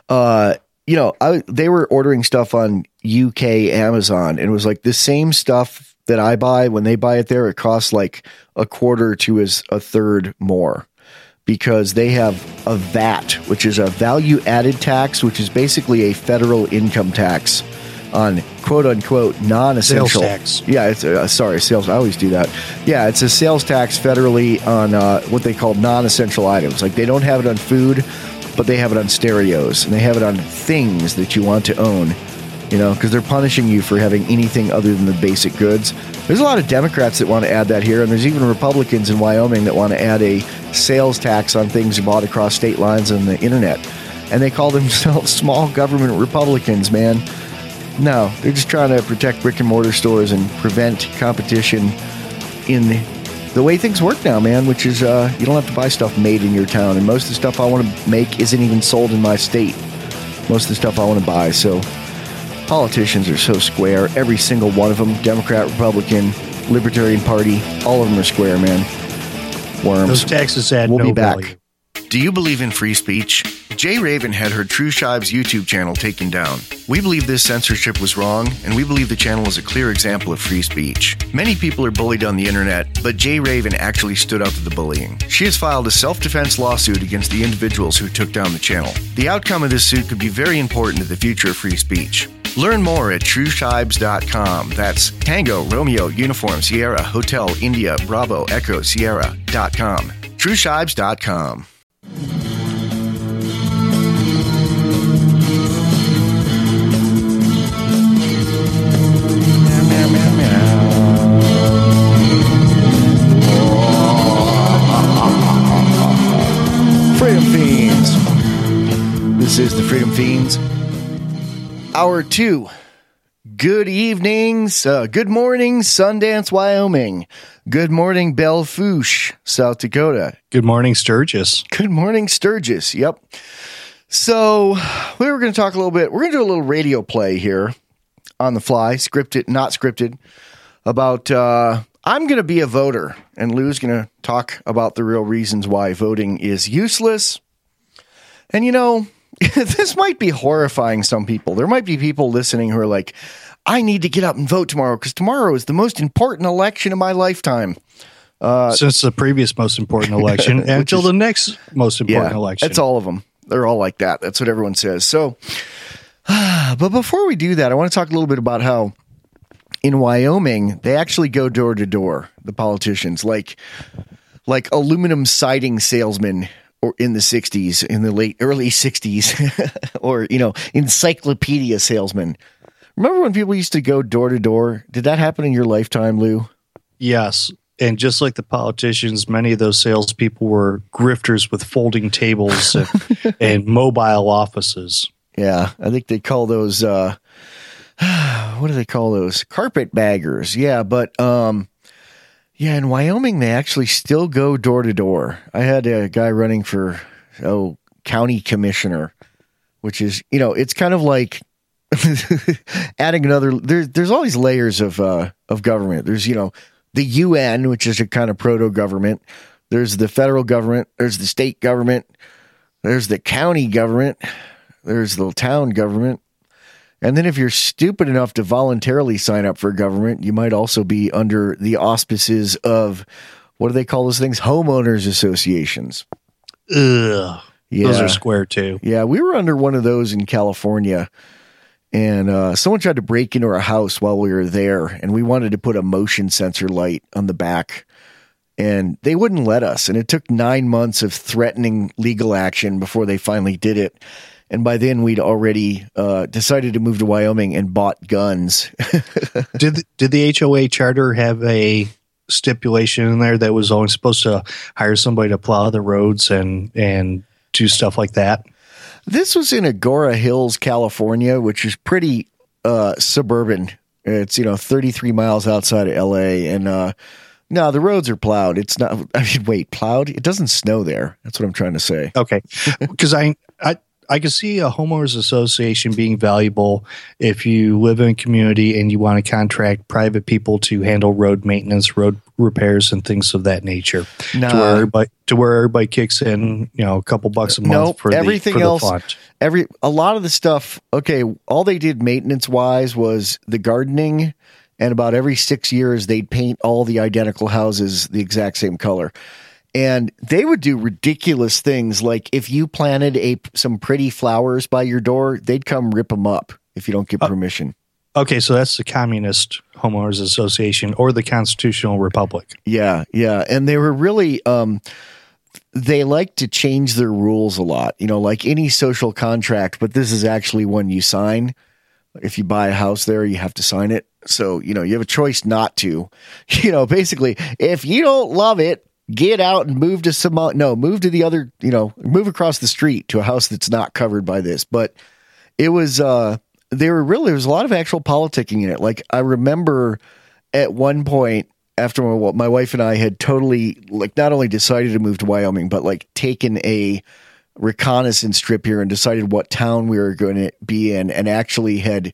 they were ordering stuff on UK Amazon and it was like the same stuff that I buy. When they buy it there, it costs like a quarter to a third more. Because they have a VAT, which is a value added tax, which is basically a federal income tax on quote unquote non-essential. Sales tax. Yeah, it's sales. I always do that. Yeah, it's a sales tax federally on what they call non-essential items. Like they don't have it on food, but they have it on stereos and they have it on things that you want to own. Because they're punishing you for having anything other than the basic goods. There's a lot of Democrats that want to add that here, and there's even Republicans in Wyoming that want to add a sales tax on things bought across state lines on the internet. And they call themselves small government Republicans, man. No, they're just trying to protect brick and mortar stores and prevent competition in the way things work now, man, which is you don't have to buy stuff made in your town. And most of the stuff I want to make isn't even sold in my state. Most of the stuff I want to buy, so... Politicians are so square. Every single one of them, Democrat, Republican, Libertarian Party, all of them are square, man. Worms. Those taxes add we'll no be back. value. Do you believe in free speech? Jay Raven had her True Shives YouTube channel taken down. We believe this censorship was wrong, and we believe the channel is a clear example of free speech. Many people are bullied on the internet, but Jay Raven actually stood up to the bullying. She has filed a self-defense lawsuit against the individuals who took down the channel. The outcome of this suit could be very important to the future of free speech. Learn more at TrueShibes.com. That's Tango, Romeo, Uniform, Sierra, Hotel, India, Bravo, Echo, Sierra.com. TrueShibes.com. Freedom Fiends. This is the Freedom Fiends. Hour 2. Good evenings. Good morning, Sundance, Wyoming. Good morning, Belle Fourche, South Dakota. Good morning, Sturgis. Good morning, Sturgis. Yep. So we were going to talk a little bit. We're going to do a little radio play here on the fly, scripted, not scripted, about I'm going to be a voter. And Lou's going to talk about the real reasons why voting is useless. And, you know, this might be horrifying some people. There might be people listening who are like, I need to get up and vote tomorrow because tomorrow is the most important election of my lifetime. Since the previous most important election until the next most important election. It's all of them. They're all like that. That's what everyone says. So, but before we do that, I want to talk a little bit about how in Wyoming, they actually go door to door, the politicians, like aluminum siding salesmen or in the 60s, in the early 60s, or, you know, encyclopedia salesmen. Remember when people used to go door to door? Did that happen in your lifetime, Lou? Yes. And just like the politicians, many of those salespeople were grifters with folding tables and mobile offices. Yeah. I think they call those, what do they call those? Carpetbaggers. Yeah. But, yeah, in Wyoming, they actually still go door to door. I had a guy running for, county commissioner, which is, you know, it's kind of like, adding another, there's all these layers of government. There's, you know, the UN, which is a kind of proto-government. There's the federal government. There's the state government. There's the county government. There's the town government. And then if you're stupid enough to voluntarily sign up for government, you might also be under the auspices of, what do they call those things? Homeowners associations. Ugh. Yeah. Those are square too. Yeah, we were under one of those in California. And someone tried to break into our house while we were there, and we wanted to put a motion sensor light on the back, and they wouldn't let us. And it took 9 months of threatening legal action before they finally did it. And by then, we'd already decided to move to Wyoming and bought guns. Did the HOA charter have a stipulation in there that was only supposed to hire somebody to plow the roads and do stuff like that? This was in Agora Hills, California, which is pretty suburban. It's, 33 miles outside of LA. And no, the roads are plowed. It's not, plowed? It doesn't snow there. That's what I'm trying to say. Okay. Because I can see a homeowners association being valuable if you live in a community and you want to contract private people to handle road maintenance, road repairs, and things of that nature. To where everybody kicks in, a couple bucks a month for everything else. A lot of the stuff. Okay, all they did maintenance wise was the gardening, and about every 6 years they'd paint all the identical houses the exact same color. And they would do ridiculous things, like if you planted some pretty flowers by your door, they'd come rip them up if you don't get permission. Okay, so that's the Communist Homeowners Association or the Constitutional Republic. Yeah, yeah. And they were really, they like to change their rules a lot, like any social contract, but this is actually one you sign. If you buy a house there, you have to sign it. So, you have a choice not to. Basically, if you don't love it, get out and move to move to the other, move across the street to a house that's not covered by this. But it was, there was a lot of actual politicking in it. Like, I remember at one point after my wife and I had totally, not only decided to move to Wyoming, but taken a reconnaissance trip here and decided what town we were going to be in, and actually had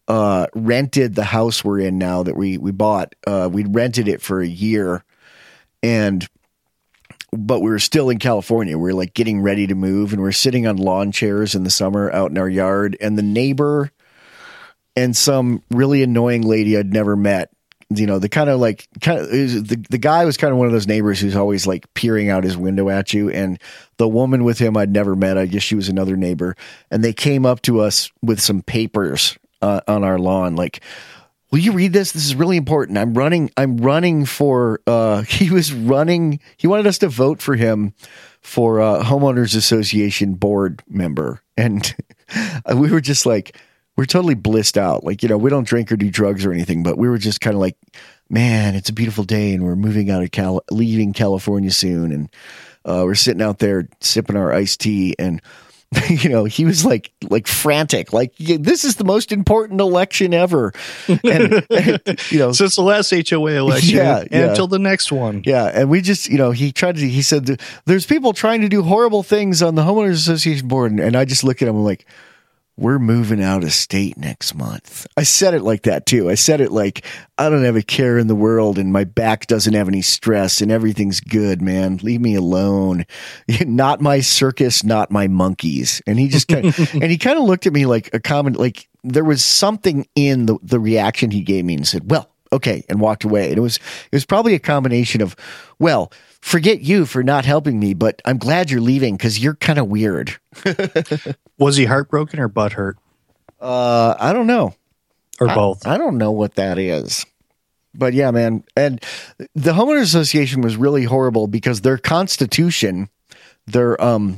rented the house we're in now that we bought. We'd rented it for a year. And but we were still in California. We were like getting ready to move, and we're sitting on lawn chairs in the summer out in our yard, and the neighbor and some really annoying lady I'd never met. You know, the guy was kind of one of those neighbors who's always like peering out his window at you. And the woman with him I'd never met, I guess she was another neighbor. And they came up to us with some papers on our lawn. Like, will you read this? This is really important. I'm running for, he wanted us to vote for him for homeowners association board member. And we were just like, we're totally blissed out. Like, you know, we don't drink or do drugs or anything, but we were just kind of like, man, it's a beautiful day and we're moving out of leaving California soon. And we're sitting out there sipping our iced tea. And, you know, he was like frantic, like, this is the most important election ever. And you know, since the last HOA election until the next one. Yeah. And we just, you know, he said, there's people trying to do horrible things on the homeowners association board. And I just look at him like, we're moving out of state next month. I said it like that too. I said it like, I don't have a care in the world and my back doesn't have any stress and everything's good, man. Leave me alone. Not my circus, not my monkeys. And he just kind of looked at me like a comment, like there was something in the reaction he gave me and said, well, okay, and walked away. And it was probably a combination of, well, forget you for not helping me, but I'm glad you're leaving because you're kind of weird. Was he heartbroken or butthurt? I don't know. Or both. I don't know what that is. But yeah, man. And the homeowners association was really horrible because their constitution, their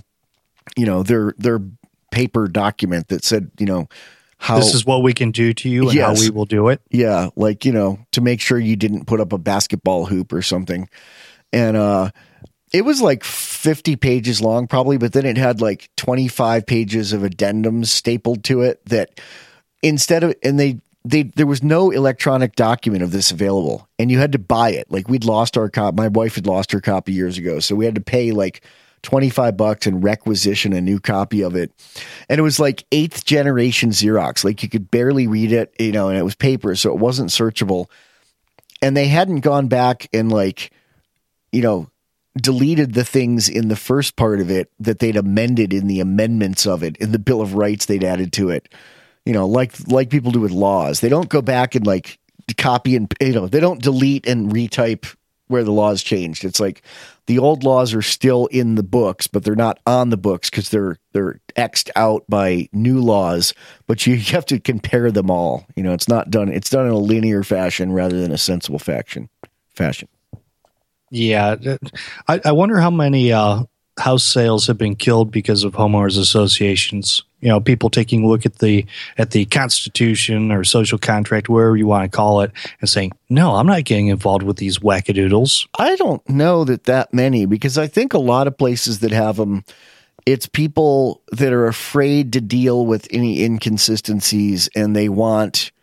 paper document that said, you know, how this is what we can do to you and how we will do it. Yeah. Like, you know, to make sure you didn't put up a basketball hoop or something. And it was like 50 pages long probably, but then it had like 25 pages of addendums stapled to it that instead of, and there was no electronic document of this available and you had to buy it. Like we'd lost our copy. My wife had lost her copy years ago. So we had to pay like $25 and requisition a new copy of it. And it was like 8th generation Xerox. Like you could barely read it, you know, and it was paper. So it wasn't searchable. And they hadn't gone back and like, you know, deleted the things in the first part of it that they'd amended in the amendments of it, in the Bill of Rights they'd added to it, you know, like people do with laws. They don't go back and like copy and, you know, they don't delete and retype where the laws changed. It's like the old laws are still in the books, but they're not on the books because they're X'd out by new laws, but you have to compare them all. You know, it's done in a linear fashion rather than a sensible fashion. Yeah. I wonder how many house sales have been killed because of homeowners associations. You know, people taking a look at the Constitution or social contract, wherever you want to call it, and saying, no, I'm not getting involved with these wackadoodles. I don't know that many, because I think a lot of places that have them, it's people that are afraid to deal with any inconsistencies and they want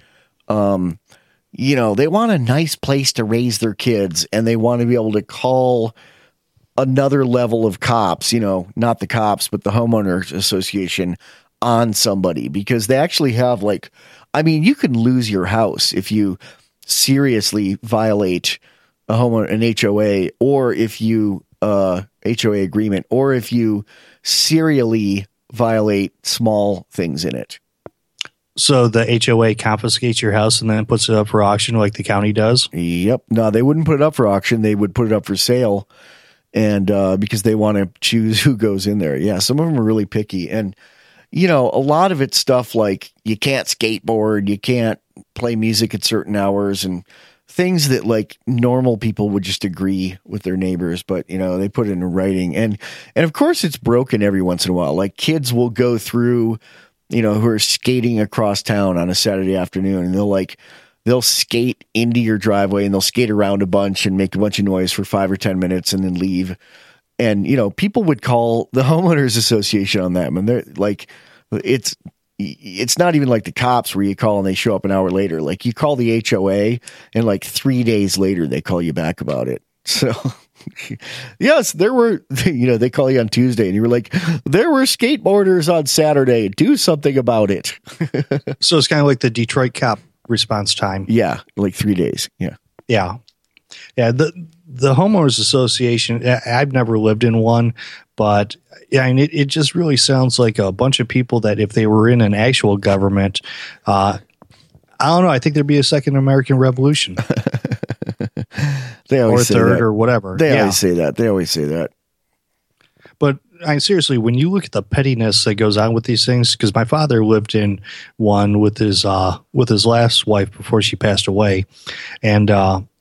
you know, they want a nice place to raise their kids and they want to be able to call another level of cops, you know, not the cops, but the homeowners association on somebody, because they actually have like, I mean, you can lose your house if you seriously violate an HOA, or if you HOA agreement, or if you serially violate small things in it. So the HOA confiscates your house and then puts it up for auction like the county does? Yep. No, they wouldn't put it up for auction. They would put it up for sale, and because they want to choose who goes in there. Yeah, some of them are really picky. And, you know, a lot of it's stuff like you can't skateboard, you can't play music at certain hours, and things that like normal people would just agree with their neighbors, but, you know, they put it in writing. And of course it's broken every once in a while. Like kids will go through, you know, who are skating across town on a Saturday afternoon, and they'll skate into your driveway and they'll skate around a bunch and make a bunch of noise for 5 or 10 minutes and then leave. And, you know, people would call the homeowners association on them, and they're like, it's not even like the cops where you call and they show up an hour later. Like you call the HOA and like 3 days later they call you back about it. So yes, there were, you know, they call you on Tuesday and you were like, there were skateboarders on Saturday. Do something about it. So it's kind of like the Detroit cop response time. Yeah. Like 3 days. Yeah. Yeah. Yeah. the homeowners association, I've never lived in one, but it just really sounds like a bunch of people that if they were in an actual government, I don't know, I think there'd be a second American Revolution. They always or third or whatever. They always say that. But seriously, when you look at the pettiness that goes on with these things, because my father lived in one with his last wife before she passed away, and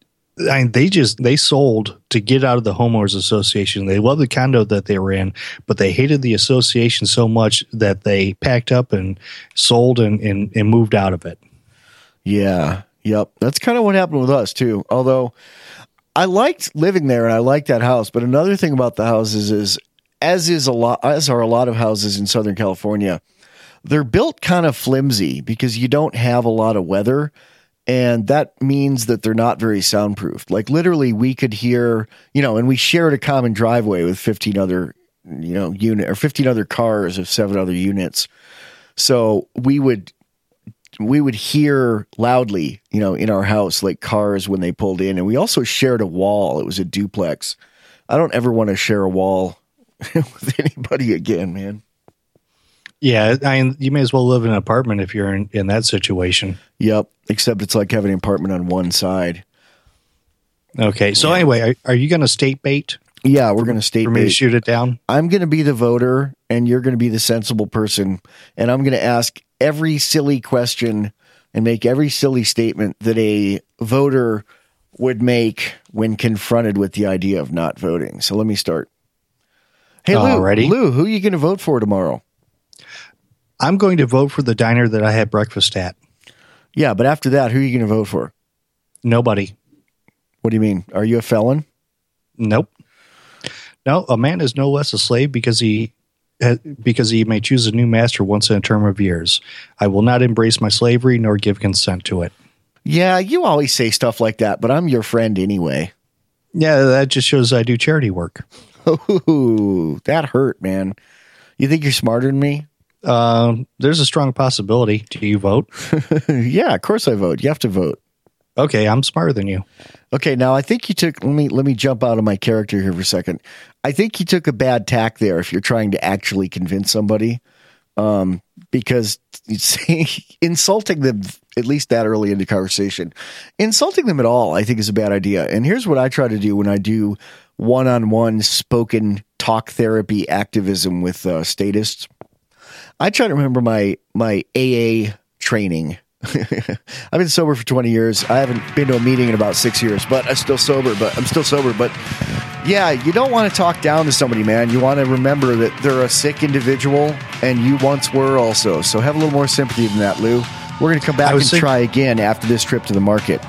they sold to get out of the homeowners association. They loved the condo that they were in, but they hated the association so much that they packed up and sold and moved out of it. Yeah. Yep. That's kind of what happened with us too. Although I liked living there and I liked that house. But another thing about the houses is, as are a lot of houses in Southern California, they're built kind of flimsy because you don't have a lot of weather. And that means that they're not very soundproofed. Like literally we could hear, and we shared a common driveway with 15 other, 15 other cars of 7 other units. So we would hear loudly, in our house, like cars when they pulled in. And we also shared a wall. It was a duplex. I don't ever want to share a wall with anybody again, man. Yeah, you may as well live in an apartment if you're in that situation. Yep, except it's like having an apartment on one side. Okay, so anyway, are you going to state bait? Yeah, we're going to state bait. For me to shoot it down? I'm going to be the voter, and you're going to be the sensible person, and I'm going to ask every silly question and make every silly statement that a voter would make when confronted with the idea of not voting. So let me start. Hey, Lou, who are you going to vote for tomorrow? I'm going to vote for the diner that I had breakfast at. Yeah, but after that, who are you going to vote for? Nobody. What do you mean? Are you a felon? Nope. No, a man is no less a slave because he may choose a new master once in a term of years. I will not embrace my slavery nor give consent to it. Yeah, you always say stuff like that, but I'm your friend anyway. Yeah, that just shows I do charity work. Oh, that hurt, man. You think you're smarter than me? There's a strong possibility. Do you vote? Yeah, of course I vote. You have to vote. Okay, I'm smarter than you. Okay, now I think you took, let me jump out of my character here for a second. I think you took a bad tack there if you're trying to actually convince somebody, because insulting them, at least that early in the conversation, insulting them at all, I think is a bad idea. And here's what I try to do when I do one-on-one spoken talk therapy activism with statists. I try to remember my AA training. I've been sober for 20 years. I haven't been to a meeting in about 6 years, but I'm still sober. But yeah, you don't want to talk down to somebody, man. You want to remember that they're a sick individual and you once were also. So have a little more sympathy than that, Lou. We're going to come back and try again after this trip to the market.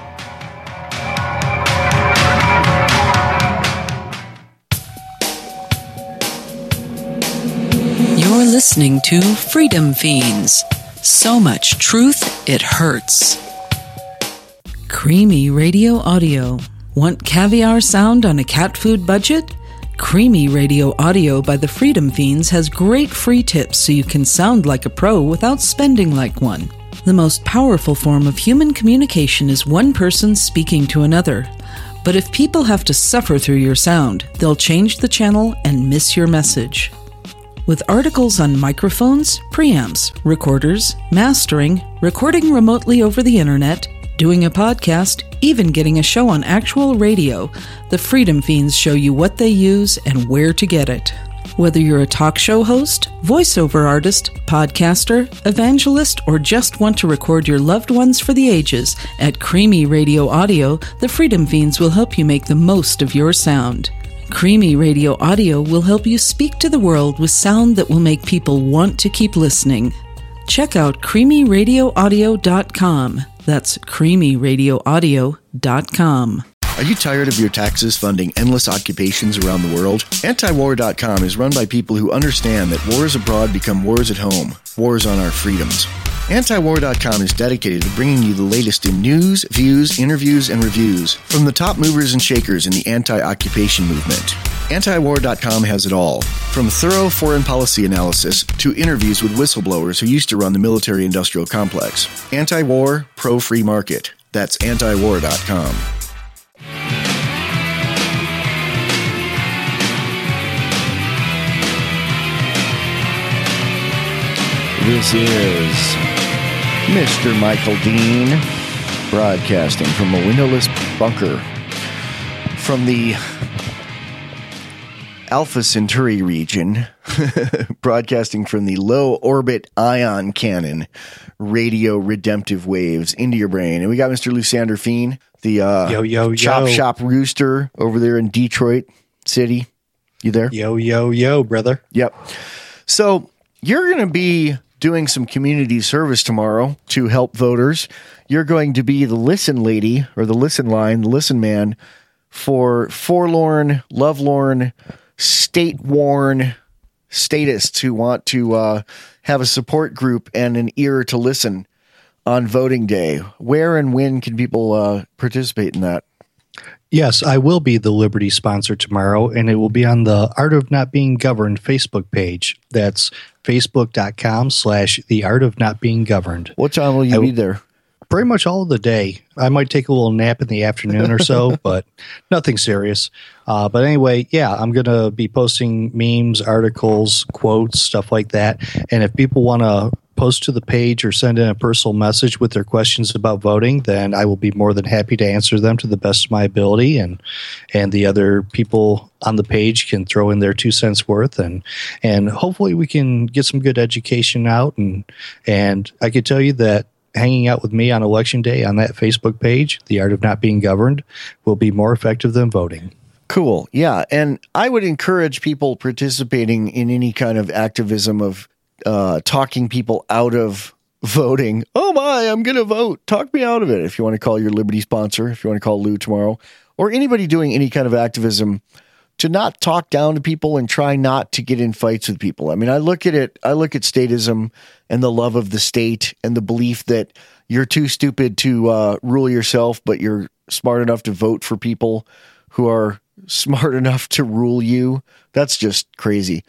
You're listening to Freedom Fiends. So much truth, it hurts. Creamy Radio Audio. Want caviar sound on a cat food budget? Creamy Radio Audio by the Freedom Fiends has great free tips so you can sound like a pro without spending like one. The most powerful form of human communication is one person speaking to another. But if people have to suffer through your sound, they'll change the channel and miss your message. With articles on microphones, preamps, recorders, mastering, recording remotely over the internet, doing a podcast, even getting a show on actual radio, the Freedom Fiends show you what they use and where to get it. Whether you're a talk show host, voiceover artist, podcaster, evangelist, or just want to record your loved ones for the ages, at Creamy Radio Audio, the Freedom Fiends will help you make the most of your sound. Creamy Radio Audio will help you speak to the world with sound that will make people want to keep listening. Check out creamyradioaudio.com. That's creamyradioaudio.com. Are you tired of your taxes funding endless occupations around the world? Antiwar.com is run by people who understand that wars abroad become wars at home, wars on our freedoms. Antiwar.com is dedicated to bringing you the latest in news, views, interviews, and reviews from the top movers and shakers in the anti-occupation movement. Antiwar.com has it all, from thorough foreign policy analysis to interviews with whistleblowers who used to run the military-industrial complex. Anti-war, pro-free market. That's antiwar.com. This is Mr. Michael Dean, broadcasting from a windowless bunker from the Alpha Centauri region, broadcasting from the low orbit ion cannon, radio redemptive waves into your brain. And we got Mr. Lysander Fiend, the Chop Shop Rooster over there in Detroit City. You there? Yo, brother. Yep. So you're going to be doing some community service tomorrow to help voters. You're going to be the listen lady or the listen line, the listen man for forlorn, lovelorn, state-worn statists who want to have a support group and an ear to listen on voting day. Where and when can people participate in that? Yes, I will be the Liberty sponsor tomorrow, and it will be on the Art of Not Being Governed Facebook page. That's facebook.com/The Art of Not Being Governed. What time will you be there? Pretty much all of the day. I might take a little nap in the afternoon or so, but nothing serious. But anyway, yeah, I'm going to be posting memes, articles, quotes, stuff like that. And if people want to post to the page or send in a personal message with their questions about voting, then I will be more than happy to answer them to the best of my ability. And the other people on the page can throw in their 2 cents worth. And hopefully we can get some good education out. And I can tell you that hanging out with me on Election Day on that Facebook page, The Art of Not Being Governed, will be more effective than voting. Cool. Yeah. And I would encourage people participating in any kind of activism of talking people out of voting. Oh my, I'm going to vote. Talk me out of it. If you want to call your Liberty sponsor, if you want to call Lou tomorrow, or anybody doing any kind of activism, to not talk down to people and try not to get in fights with people. I mean, I look at statism and the love of the state and the belief that you're too stupid to rule yourself, but you're smart enough to vote for people who are smart enough to rule you. That's just crazy.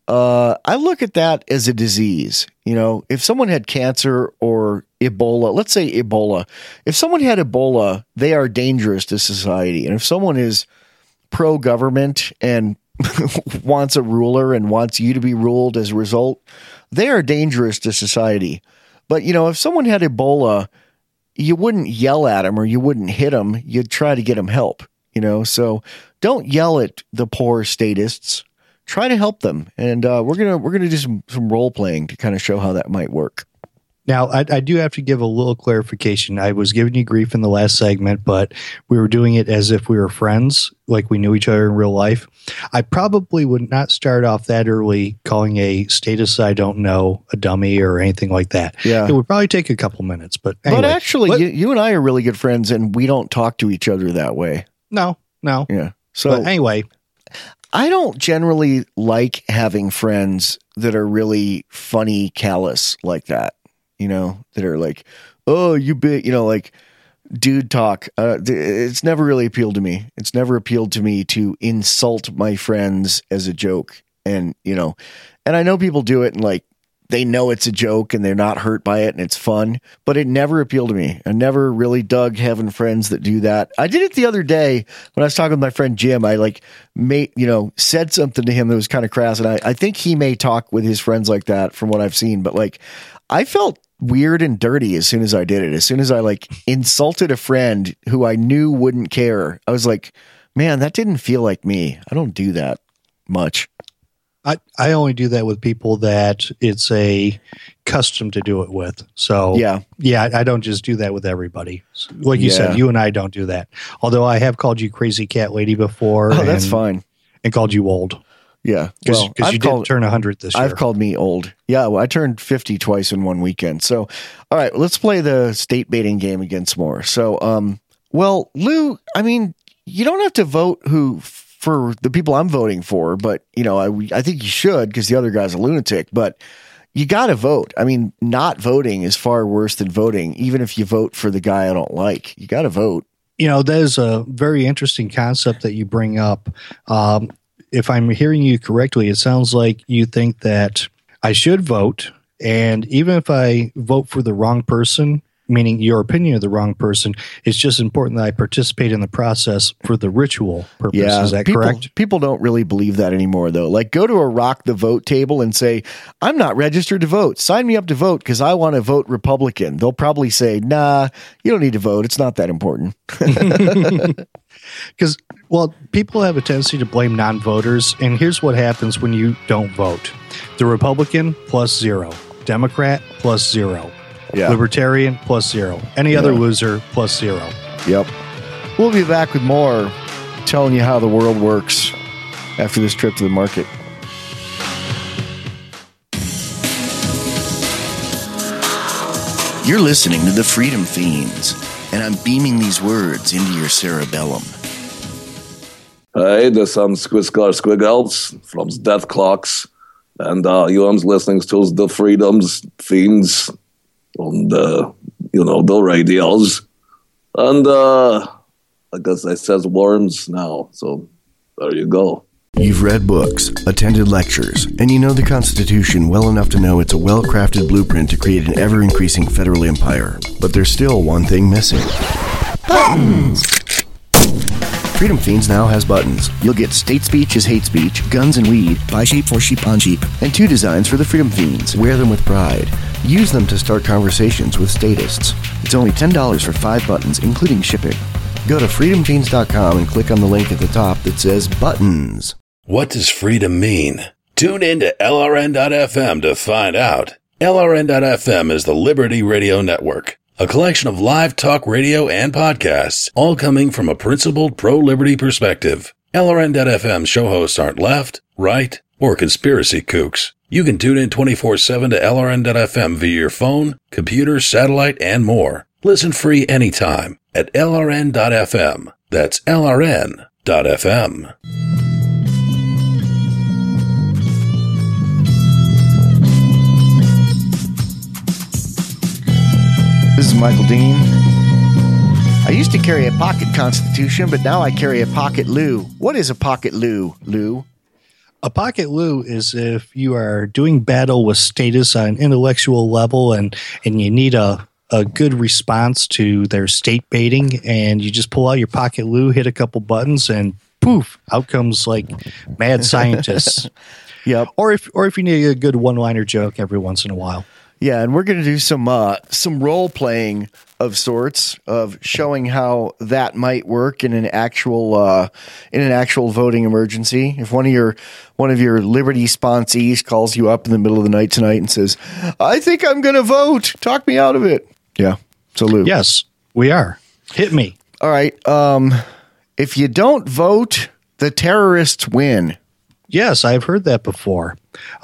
I look at that as a disease. You know, if someone had cancer or Ebola, let's say Ebola, if someone had Ebola, they are dangerous to society. And if someone is pro-government and wants a ruler and wants you to be ruled as a result, they are dangerous to society. But, you know, if someone had Ebola, you wouldn't yell at them or you wouldn't hit them. You'd try to get them help, you know. So don't yell at the poor statists. Try to help them. And we're gonna do some role playing to kind of show how that might work. Now, I do have to give a little clarification. I was giving you grief in the last segment, but we were doing it as if we were friends, like we knew each other in real life. I probably would not start off that early calling a status I don't know a dummy or anything like that. Yeah. It would probably take a couple minutes. But anyway, actually, you and I are really good friends, and we don't talk to each other that way. No. Yeah. So but anyway, I don't generally like having friends that are really funny, callous like that. You know, that are like, oh, you big, you know, like dude talk. It's never really appealed to me. It's never appealed to me to insult my friends as a joke. And, you know, and I know people do it and like, they know it's a joke and they're not hurt by it and it's fun, but it never appealed to me. I never really dug having friends that do that. I did it the other day when I was talking with my friend Jim. I said something to him that was kind of crass. And I think he may talk with his friends like that from what I've seen, but like, I felt weird and dirty as soon as I did it. As soon as I like insulted a friend who I knew wouldn't care, I was like, man, that didn't feel like me. I don't do that much. I only do that with people that it's a custom to do it with. So yeah, I don't just do that with everybody. Like you said, you and I don't do that. Although I have called you crazy cat lady before. Oh, that's fine. And called you old. Yeah. Because you did turn 100 this year. I've called me old. Yeah. Well, I turned 50 twice in one weekend. So, all right, let's play the state baiting game again some more. So, well, Lou, I mean, you don't have to vote for the people I'm voting for, but you know, I think you should because the other guy's a lunatic, but you got to vote. I mean, not voting is far worse than voting. Even if you vote for the guy I don't like, you got to vote. You know, that is a very interesting concept that you bring up. If I'm hearing you correctly, it sounds like you think that I should vote. And even if I vote for the wrong person, meaning your opinion of the wrong person. It's just important that I participate in the process for the ritual purpose. Yeah, Is that correct? People don't really believe that anymore, though. Like, go to a rock the vote table and say, I'm not registered to vote. Sign me up to vote because I want to vote Republican. They'll probably say, nah, you don't need to vote. It's not that important. Because, well, people have a tendency to blame non-voters, and here's what happens when you don't vote. The Republican, plus 0. Democrat, plus 0. Yeah. Libertarian, plus 0. Any other loser, plus 0. Yep. We'll be back with more telling you how the world works after this trip to the market. You're listening to the Freedom Fiends, and I'm beaming these words into your cerebellum. Hey, there's some Squiggles from Death Clocks, and you're listening to the Freedoms Fiends on the, the radios. And I guess I says worms now, so there you go. You've read books, attended lectures, and you know the Constitution well enough to know it's a well-crafted blueprint to create an ever-increasing federal empire. But there's still one thing missing. Buttons! Freedom Fiends now has buttons. You'll get state speech is hate speech, guns and weed, buy sheep for sheep on sheep, and 2 designs for the Freedom Fiends. Wear them with pride. Use them to start conversations with statists. It's only $10 for 5 buttons, including shipping. Go to freedomfiends.com and click on the link at the top that says buttons. What does freedom mean? Tune in to LRN.FM to find out. LRN.FM is the Liberty Radio Network, a collection of live talk radio and podcasts, all coming from a principled pro-liberty perspective. LRN.FM show hosts aren't left, right, or conspiracy kooks. You can tune in 24/7 to LRN.FM via your phone, computer, satellite, and more. Listen free anytime at LRN.FM. That's LRN.FM. This is Michael Dean. I used to carry a pocket Constitution, but now I carry a pocket Lou. What is a pocket Lou, Lou? A pocket Lou is if you are doing battle with status on an intellectual level and you need a good response to their state baiting, and you just pull out your pocket Lou, hit a couple buttons, and poof, out comes like mad scientists. Yep. Or if you need a good one-liner joke every once in a while. Yeah, and we're going to do some role playing of sorts of showing how that might work in an actual voting emergency. If one of your Liberty sponsees calls you up in the middle of the night tonight and says, "I think I'm going to vote. Talk me out of it." Yeah. So Lou. Yes, we are. Hit me. All right. If you don't vote, the terrorists win. Yes, I've heard that before.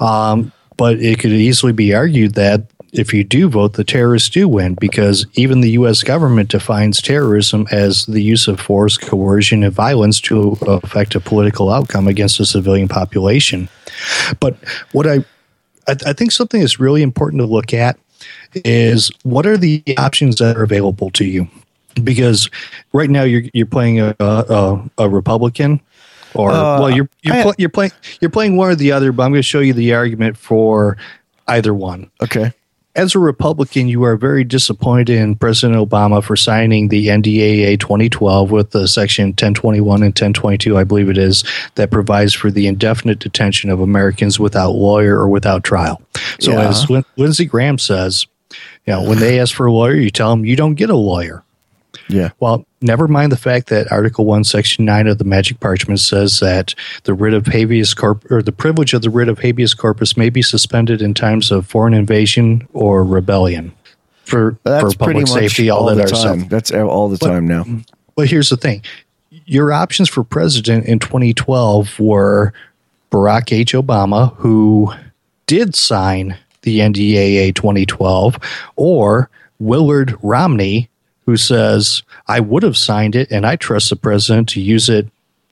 But it could easily be argued that if you do vote, the terrorists do win, because even the U.S. government defines terrorism as the use of force, coercion, and violence to affect a political outcome against a civilian population. But what I think something that's really important to look at is what are the options that are available to you? Because right now you're playing a Republican. Or you're playing one or the other, but I'm going to show you the argument for either one. Okay. As a Republican, you are very disappointed in President Obama for signing the NDAA 2012 with the Section 1021 and 1022, I believe it is, that provides for the indefinite detention of Americans without lawyer or without trial. So as Lindsey Graham says, when they ask for a lawyer, you tell them you don't get a lawyer. Yeah. Well, never mind the fact that Article 1, Section 9 of the Magic Parchment says that the writ of habeas corpus, or the privilege of the writ of habeas corpus, may be suspended in times of foreign invasion or rebellion for public safety. All that time. That's all the time now. But here's the thing: your options for president in 2012 were Barack H. Obama, who did sign the NDAA 2012, or Willard Romney, who says, I would have signed it and I trust the president to use it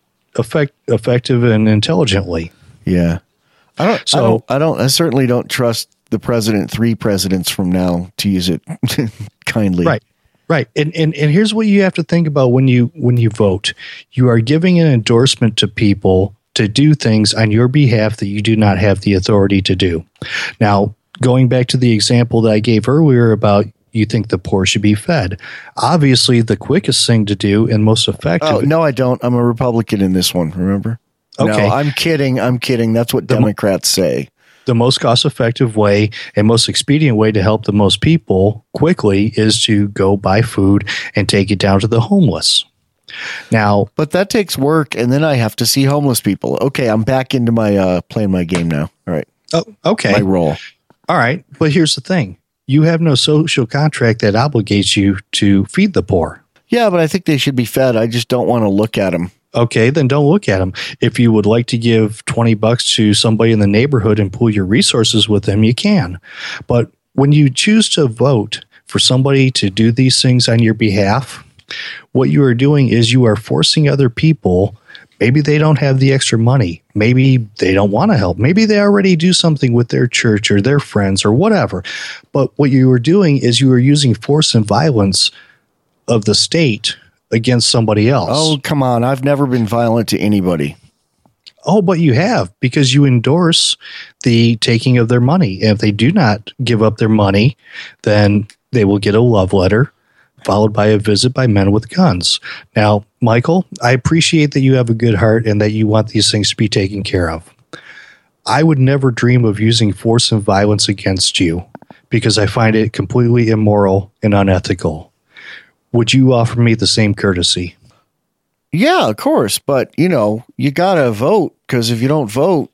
effective and intelligently. Yeah. I certainly don't trust the president 3 presidents from now to use it kindly. Right. And here's what you have to think about when you vote. You are giving an endorsement to people to do things on your behalf that you do not have the authority to do. Now, going back to the example that I gave earlier about you think the poor should be fed. Obviously, the quickest thing to do and most effective. Oh, no, I don't. I'm a Republican in this one, remember? Okay. No, I'm kidding. That's what Democrats say. The most cost-effective way and most expedient way to help the most people quickly is to go buy food and take it down to the homeless. Now, but that takes work, and then I have to see homeless people. Okay, I'm back into my playing my game now. All right. Oh, okay. My role. All right, but here's the thing: you have no social contract that obligates you to feed the poor. Yeah, but I think they should be fed. I just don't want to look at them. Okay, then don't look at them. If you would like to give $20 to somebody in the neighborhood and pool your resources with them, you can. But when you choose to vote for somebody to do these things on your behalf, what you are doing is you are forcing other people. Maybe they don't have the extra money. Maybe they don't want to help. Maybe they already do something with their church or their friends or whatever. But what you are doing is you are using force and violence of the state against somebody else. Oh, come on. I've never been violent to anybody. Oh, but you have, because you endorse the taking of their money. And if they do not give up their money, then they will get a love letter followed by a visit by men with guns. Now, Michael, I appreciate that you have a good heart and that you want these things to be taken care of. I would never dream of using force and violence against you because I find it completely immoral and unethical. Would you offer me the same courtesy? Yeah, of course. But, you got to vote, because if you don't vote,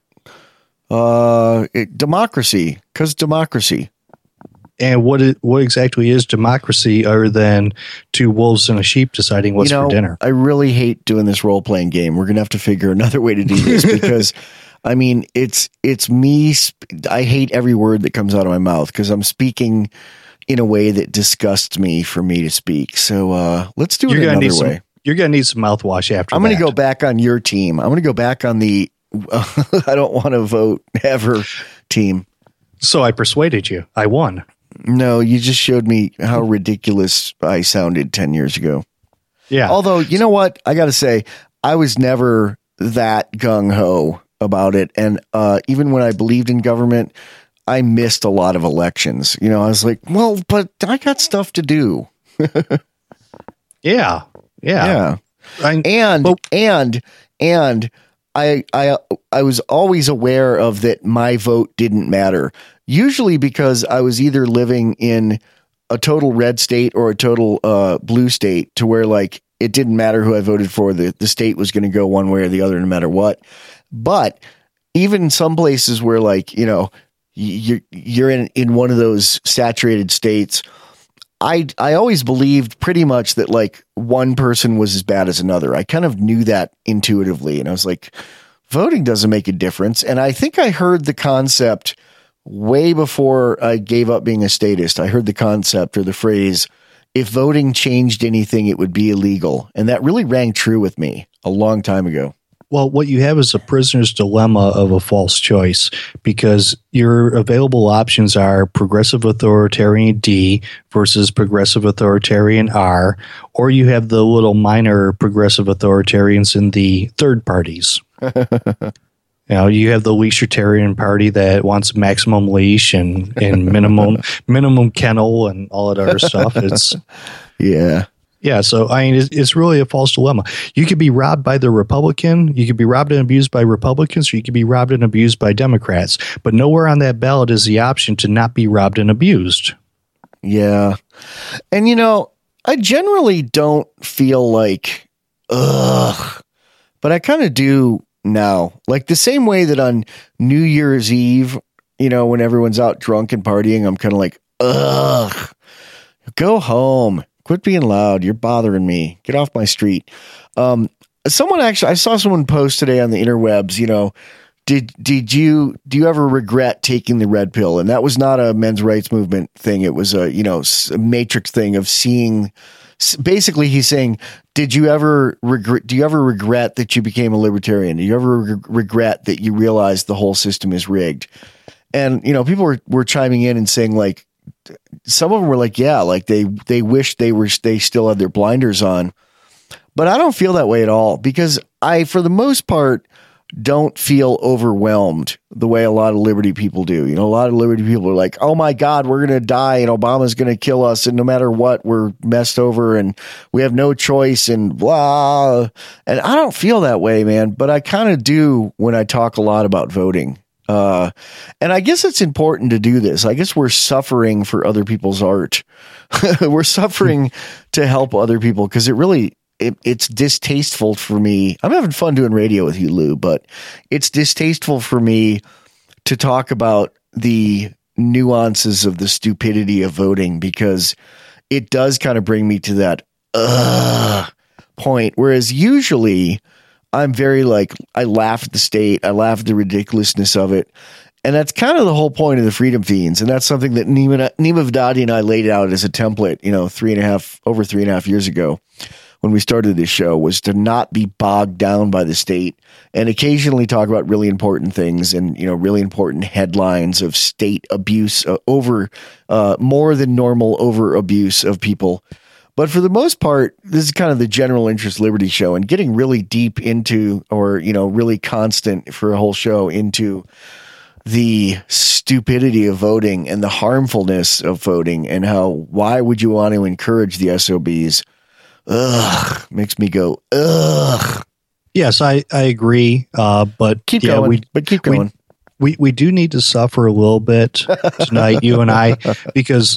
democracy, because democracy. And what exactly is democracy other than two wolves and a sheep deciding what's for dinner? I really hate doing this role-playing game. We're going to have to figure another way to do this because, I mean, it's me. I hate every word that comes out of my mouth because I'm speaking in a way that disgusts me for me to speak. So let's do it another way. You're going to need some mouthwash after I'm going to go back on your team. I'm going to go back on the I don't want to vote ever team. So I persuaded you. I won. No, you just showed me how ridiculous I sounded 10 years ago. Yeah. Although, you know what? I got to say, I was never that gung-ho about it. And even when I believed in government, I missed a lot of elections. I was like, well, but I got stuff to do. Yeah. And I was always aware of that my vote didn't matter. Usually because I was either living in a total red state or a total blue state, to where like it didn't matter who I voted for. The state was going to go one way or the other no matter what. But even some places where like, you're in one of those saturated states, I always believed pretty much that like one person was as bad as another. I kind of knew that intuitively. And I was like, voting doesn't make a difference. And I think I heard the concept way before I gave up being a statist. I heard the concept or the phrase, if voting changed anything, it would be illegal. And that really rang true with me a long time ago. Well, what you have is a prisoner's dilemma of a false choice, because your available options are progressive authoritarian D versus progressive authoritarian R, or you have the little minor progressive authoritarians in the third parties. You have the leashitarian party that wants maximum leash and minimum kennel and all that other stuff. It's Yeah, so I mean, it's really a false dilemma. You could be robbed by the Republican, you could be robbed and abused by Republicans, or you could be robbed and abused by Democrats. But nowhere on that ballot is the option to not be robbed and abused. Yeah. And, I generally don't feel like, but I kind of do now. Like the same way that on New Year's Eve, when everyone's out drunk and partying, I'm kind of like, go home. Quit being loud. You're bothering me. Get off my street. I saw someone post today on the interwebs, do you ever regret taking the red pill? And that was not a men's rights movement thing. It was a matrix thing of seeing. Basically, he's saying, do you ever regret that you became a libertarian? Do you ever regret that you realized the whole system is rigged? And, people were chiming in and saying like, some of them were like, yeah, like they wish they still had their blinders on, but I don't feel that way at all, because for the most part, don't feel overwhelmed the way a lot of liberty people do. You know, a lot of liberty people are like, oh my God, we're going to die and Obama's going to kill us. And no matter what, we're messed over and we have no choice and blah. And I don't feel that way, man, but I kind of do when I talk a lot about voting. And I guess it's important to do this. I guess we're suffering for other people's art. We're suffering to help other people because it's distasteful for me. I'm having fun doing radio with you, Lou, but it's distasteful for me to talk about the nuances of the stupidity of voting because it does kind of bring me to that point. Whereas usually I'm very I laugh at the state. I laugh at the ridiculousness of it. And that's kind of the whole point of the Freedom Fiends. And that's something that Nima Vdadi and I laid out as a template, over 3.5 years ago when we started this show, was to not be bogged down by the state and occasionally talk about really important things and, really important headlines of state abuse over more than normal over abuse of people. But for the most part, this is kind of the general interest liberty show, and getting really deep into, or, really constant for a whole show into the stupidity of voting and the harmfulness of voting and why would you want to encourage the SOBs? Ugh, makes me go, ugh. Yes, I agree. But keep going. Keep going. We do need to suffer a little bit tonight, you and I, because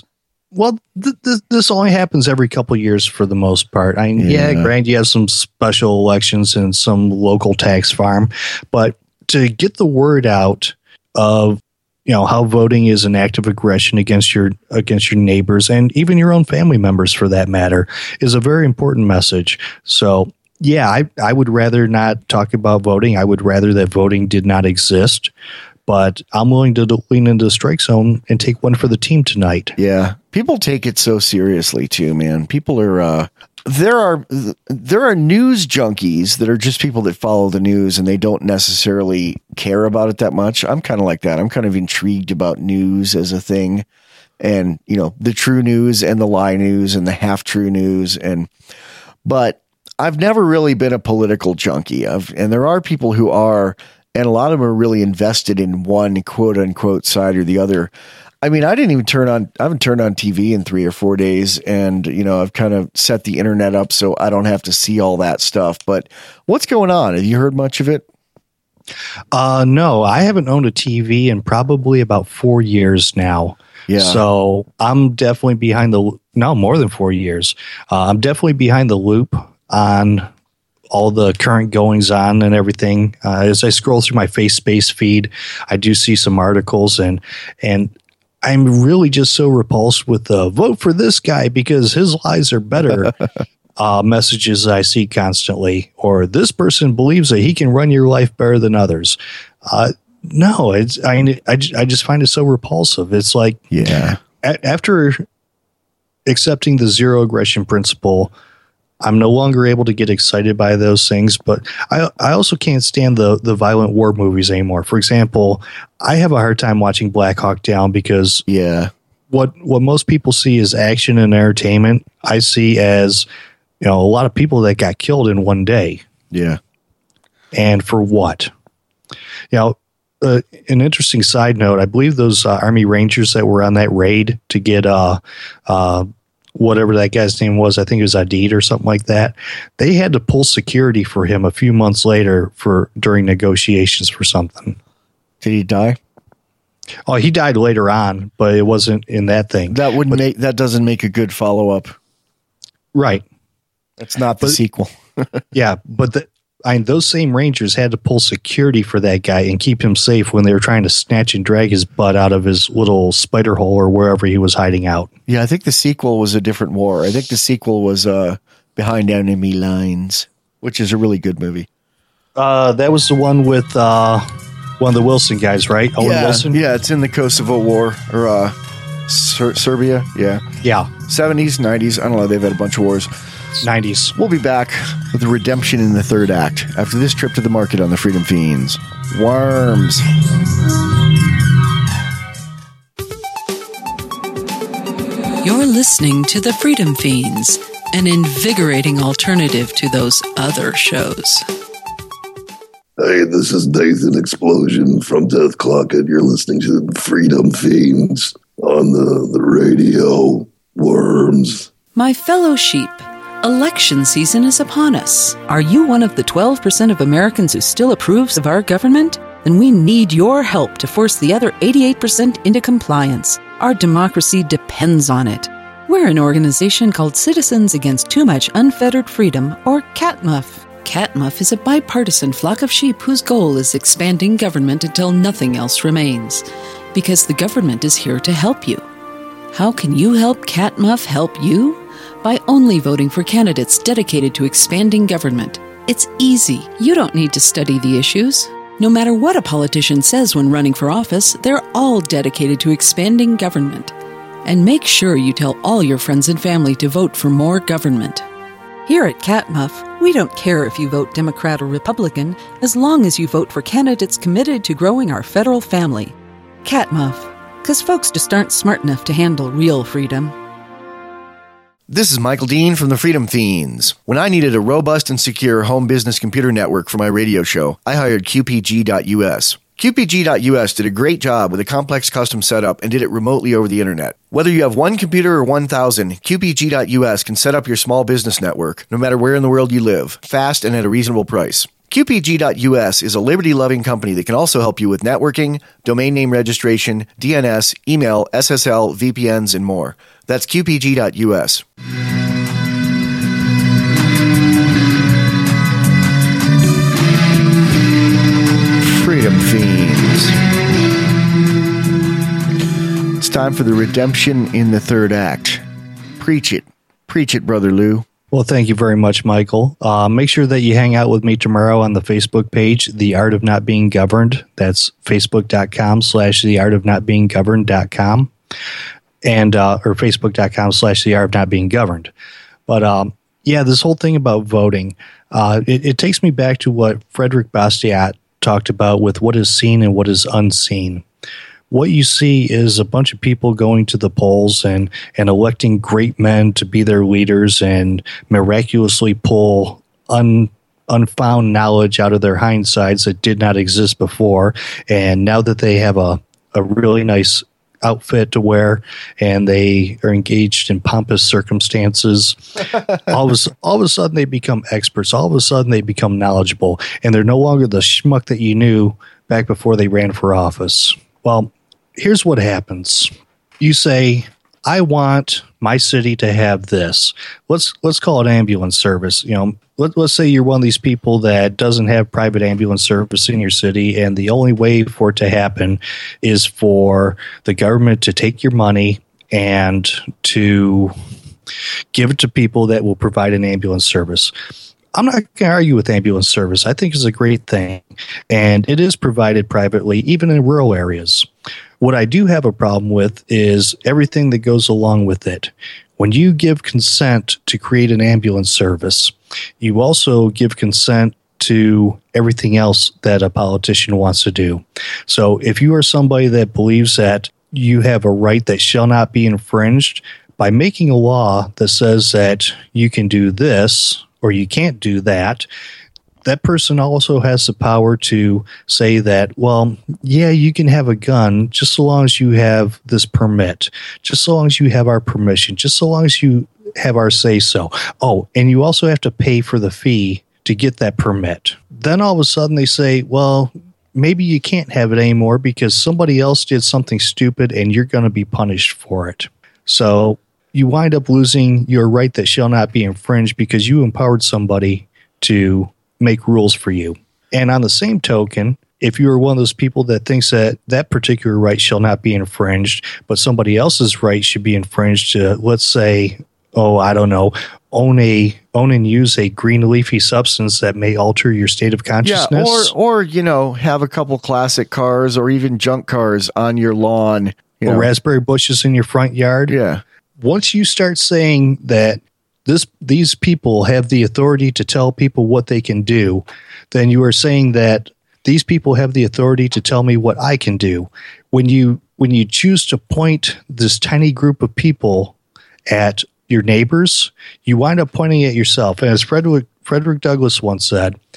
this only happens every couple of years for the most part. Granted, you have some special elections and some local tax farm, but to get the word out of how voting is an act of aggression against your neighbors and even your own family members, for that matter, is a very important message. So, yeah, I would rather not talk about voting. I would rather that voting did not exist. But I'm willing to lean into the strike zone and take one for the team tonight. Yeah, people take it so seriously too, man. People are there are news junkies that are just people that follow the news and they don't necessarily care about it that much. I'm kind of like that. I'm kind of intrigued about news as a thing, and the true news and the lie news and the half true news, but I've never really been a political junkie. And there are people who are. And a lot of them are really invested in one quote unquote side or the other. I mean, I haven't turned on TV in 3 or 4 days, and I've kind of set the internet up so I don't have to see all that stuff. But what's going on? Have you heard much of it? No, I haven't owned a TV in probably about 4 years now. Yeah. So I'm definitely more than 4 years. I'm definitely behind the loop on all the current goings on and everything. As I scroll through my FaceSpace feed, I do see some articles, and I'm really just so repulsed with the vote for this guy because his lies are better messages I see constantly, or this person believes that he can run your life better than others. No, I just find it so repulsive. It's like, after accepting the zero aggression principle, I'm no longer able to get excited by those things, but I also can't stand the violent war movies anymore. For example, I have a hard time watching Black Hawk Down because what most people see as action and entertainment, I see as a lot of people that got killed in one day. Yeah. And for what? An interesting side note, I believe those Army Rangers that were on that raid to get whatever that guy's name was, I think it was Adid or something like that. They had to pull security for him a few months later during negotiations for something. Did he die? Oh, he died later on, but it wasn't in that thing. That doesn't make a good follow-up. Right. That's not the sequel. Yeah, but those same Rangers had to pull security for that guy and keep him safe when they were trying to snatch and drag his butt out of his little spider hole or wherever he was hiding out. Yeah, I think the sequel was a different war. I think the sequel was Behind Enemy Lines, which is a really good movie. That was the one with one of the Wilson guys, right? Owen Wilson? Yeah, it's in the Kosovo War, or Serbia. Yeah. Yeah. 70s, 90s. I don't know. They've had a bunch of wars. 90s. We'll be back with the redemption in the third act after this trip to the market on the Freedom Fiends. Worms. You're listening to the Freedom Fiends, an invigorating alternative to those other shows. Hey, this is Nathan Explosion from Death Clock, and you're listening to Freedom Fiends on the radio. Worms. My fellow sheep, election season is upon us. Are you one of the 12% of Americans who still approves of our government? Then we need your help to force the other 88% into compliance. Our democracy depends on it. We're an organization called Citizens Against Too Much Unfettered Freedom, or CATMUF. CATMUF is a bipartisan flock of sheep whose goal is expanding government until nothing else remains. Because the government is here to help you. How can you help CATMUF help you? By only voting for candidates dedicated to expanding government. It's easy. You don't need to study the issues. No matter what a politician says when running for office, they're all dedicated to expanding government. And make sure you tell all your friends and family to vote for more government. Here at CATMUF, we don't care if you vote Democrat or Republican, as long as you vote for candidates committed to growing our federal family. CATMUF, because folks just aren't smart enough to handle real freedom. This is Michael Dean from the Freedom Fiends. When I needed a robust and secure home business computer network for my radio show, I hired QPG.US. QPG.US did a great job with a complex custom setup and did it remotely over the internet. Whether you have one computer or 1,000, QPG.US can set up your small business network, no matter where in the world you live, fast and at a reasonable price. QPG.US is a liberty-loving company that can also help you with networking, domain name registration, DNS, email, SSL, VPNs, and more. That's QPG.US. Freedom Fiends. It's time for the redemption in the third act. Preach it. Preach it, Brother Lou. Well, thank you very much, Michael. Make sure that you hang out with me tomorrow on the Facebook page, The Art of Not Being Governed. That's facebook.com/theartofnotbeinggoverned.com and or facebook.com/theartofnotbeinggoverned. But yeah, this whole thing about voting, it takes me back to what Frederick Bastiat talked about with what is seen and what is unseen. What you see is a bunch of people going to the polls and electing great men to be their leaders and miraculously pull unfound knowledge out of their hindsides that did not exist before. And now that they have a really nice outfit to wear and they are engaged in pompous circumstances, all of a sudden they become experts. All of a sudden they become knowledgeable, and they're no longer the schmuck that you knew back before they ran for office. Well, here's what happens. You say, I want my city to have this. Let's call it ambulance service. You know, let's say you're one of these people that doesn't have private ambulance service in your city, and the only way for it to happen is for the government to take your money and to give it to people that will provide an ambulance service. I'm not going to argue with ambulance service. I think it's a great thing, and it is provided privately, even in rural areas. What I do have a problem with is everything that goes along with it. When you give consent to create an ambulance service, you also give consent to everything else that a politician wants to do. So if you are somebody that believes that you have a right that shall not be infringed, by making a law that says that you can do this or you can't do that, that person also has the power to say that, well, yeah, you can have a gun just so long as you have this permit, just so long as you have our permission, just so long as you have our say-so. Oh, and you also have to pay for the fee to get that permit. Then all of a sudden they say, well, maybe you can't have it anymore because somebody else did something stupid and you're going to be punished for it. So you wind up losing your right that shall not be infringed because you empowered somebody to make rules for you. And on the same token, if you are one of those people that thinks that that particular right shall not be infringed, but somebody else's right should be infringed to, let's say, own and use a green leafy substance that may alter your state of consciousness. Yeah, or have a couple classic cars or even junk cars on your lawn. Or raspberry bushes in your front yard. Yeah. Once you start saying that these people have the authority to tell people what they can do, then you are saying that these people have the authority to tell me what I can do. When you choose to point this tiny group of people at your neighbors, you wind up pointing at yourself. And as Frederick Douglass once said,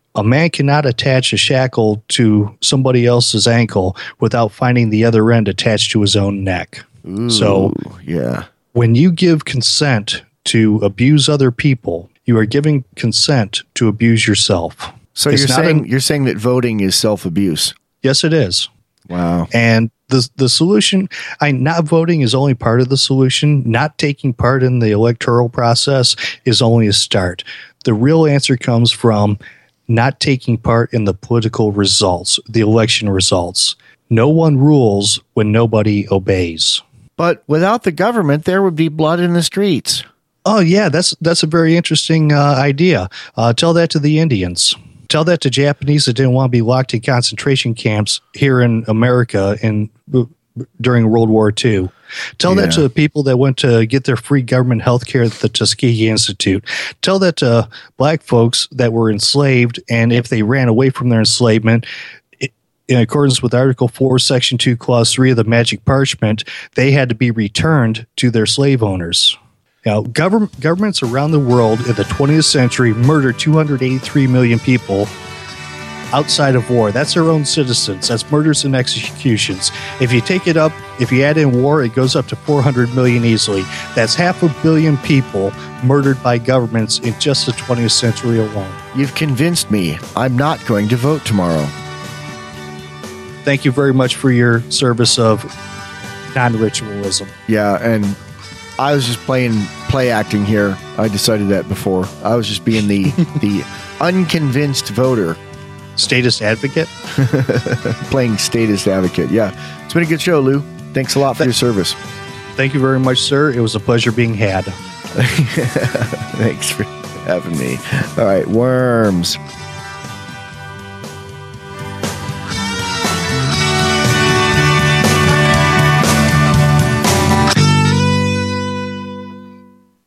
A man cannot attach a shackle to somebody else's ankle without finding the other end attached to his own neck. Ooh, so, yeah. When you give consent to abuse other people, you are giving consent to abuse yourself. So you're saying that voting is self-abuse? Yes, it is. Wow. And the solution, not voting is only part of the solution. Not taking part in the electoral process is only a start. The real answer comes from not taking part in the political results, the election results. No one rules when nobody obeys. But without the government, there would be blood in the streets. Oh, yeah, that's a very interesting idea. Tell that to the Indians. Tell that to Japanese that didn't want to be locked in concentration camps here in America during World War II. Tell that to the people that went to get their free government health care at the Tuskegee Institute. Tell that to black folks that were enslaved, and if they ran away from their enslavement, in accordance with Article 4, Section 2, Clause 3 of the Magic Parchment, they had to be returned to their slave owners. Now, governments around the world in the 20th century murdered 283 million people outside of war. That's their own citizens. That's murders and executions. If you take it up, if you add in war, it goes up to 400 million easily. That's 500 million people murdered by governments in just the 20th century alone. You've convinced me. I'm not going to vote tomorrow. Thank you very much for your service of non-ritualism. Yeah, and I was just play acting here. I decided that before. I was just being the unconvinced voter. Statist advocate? Playing statist advocate, yeah. It's been a good show, Lou. Thanks a lot for your service. Thank you very much, sir. It was a pleasure being had. Thanks for having me. All right, worms.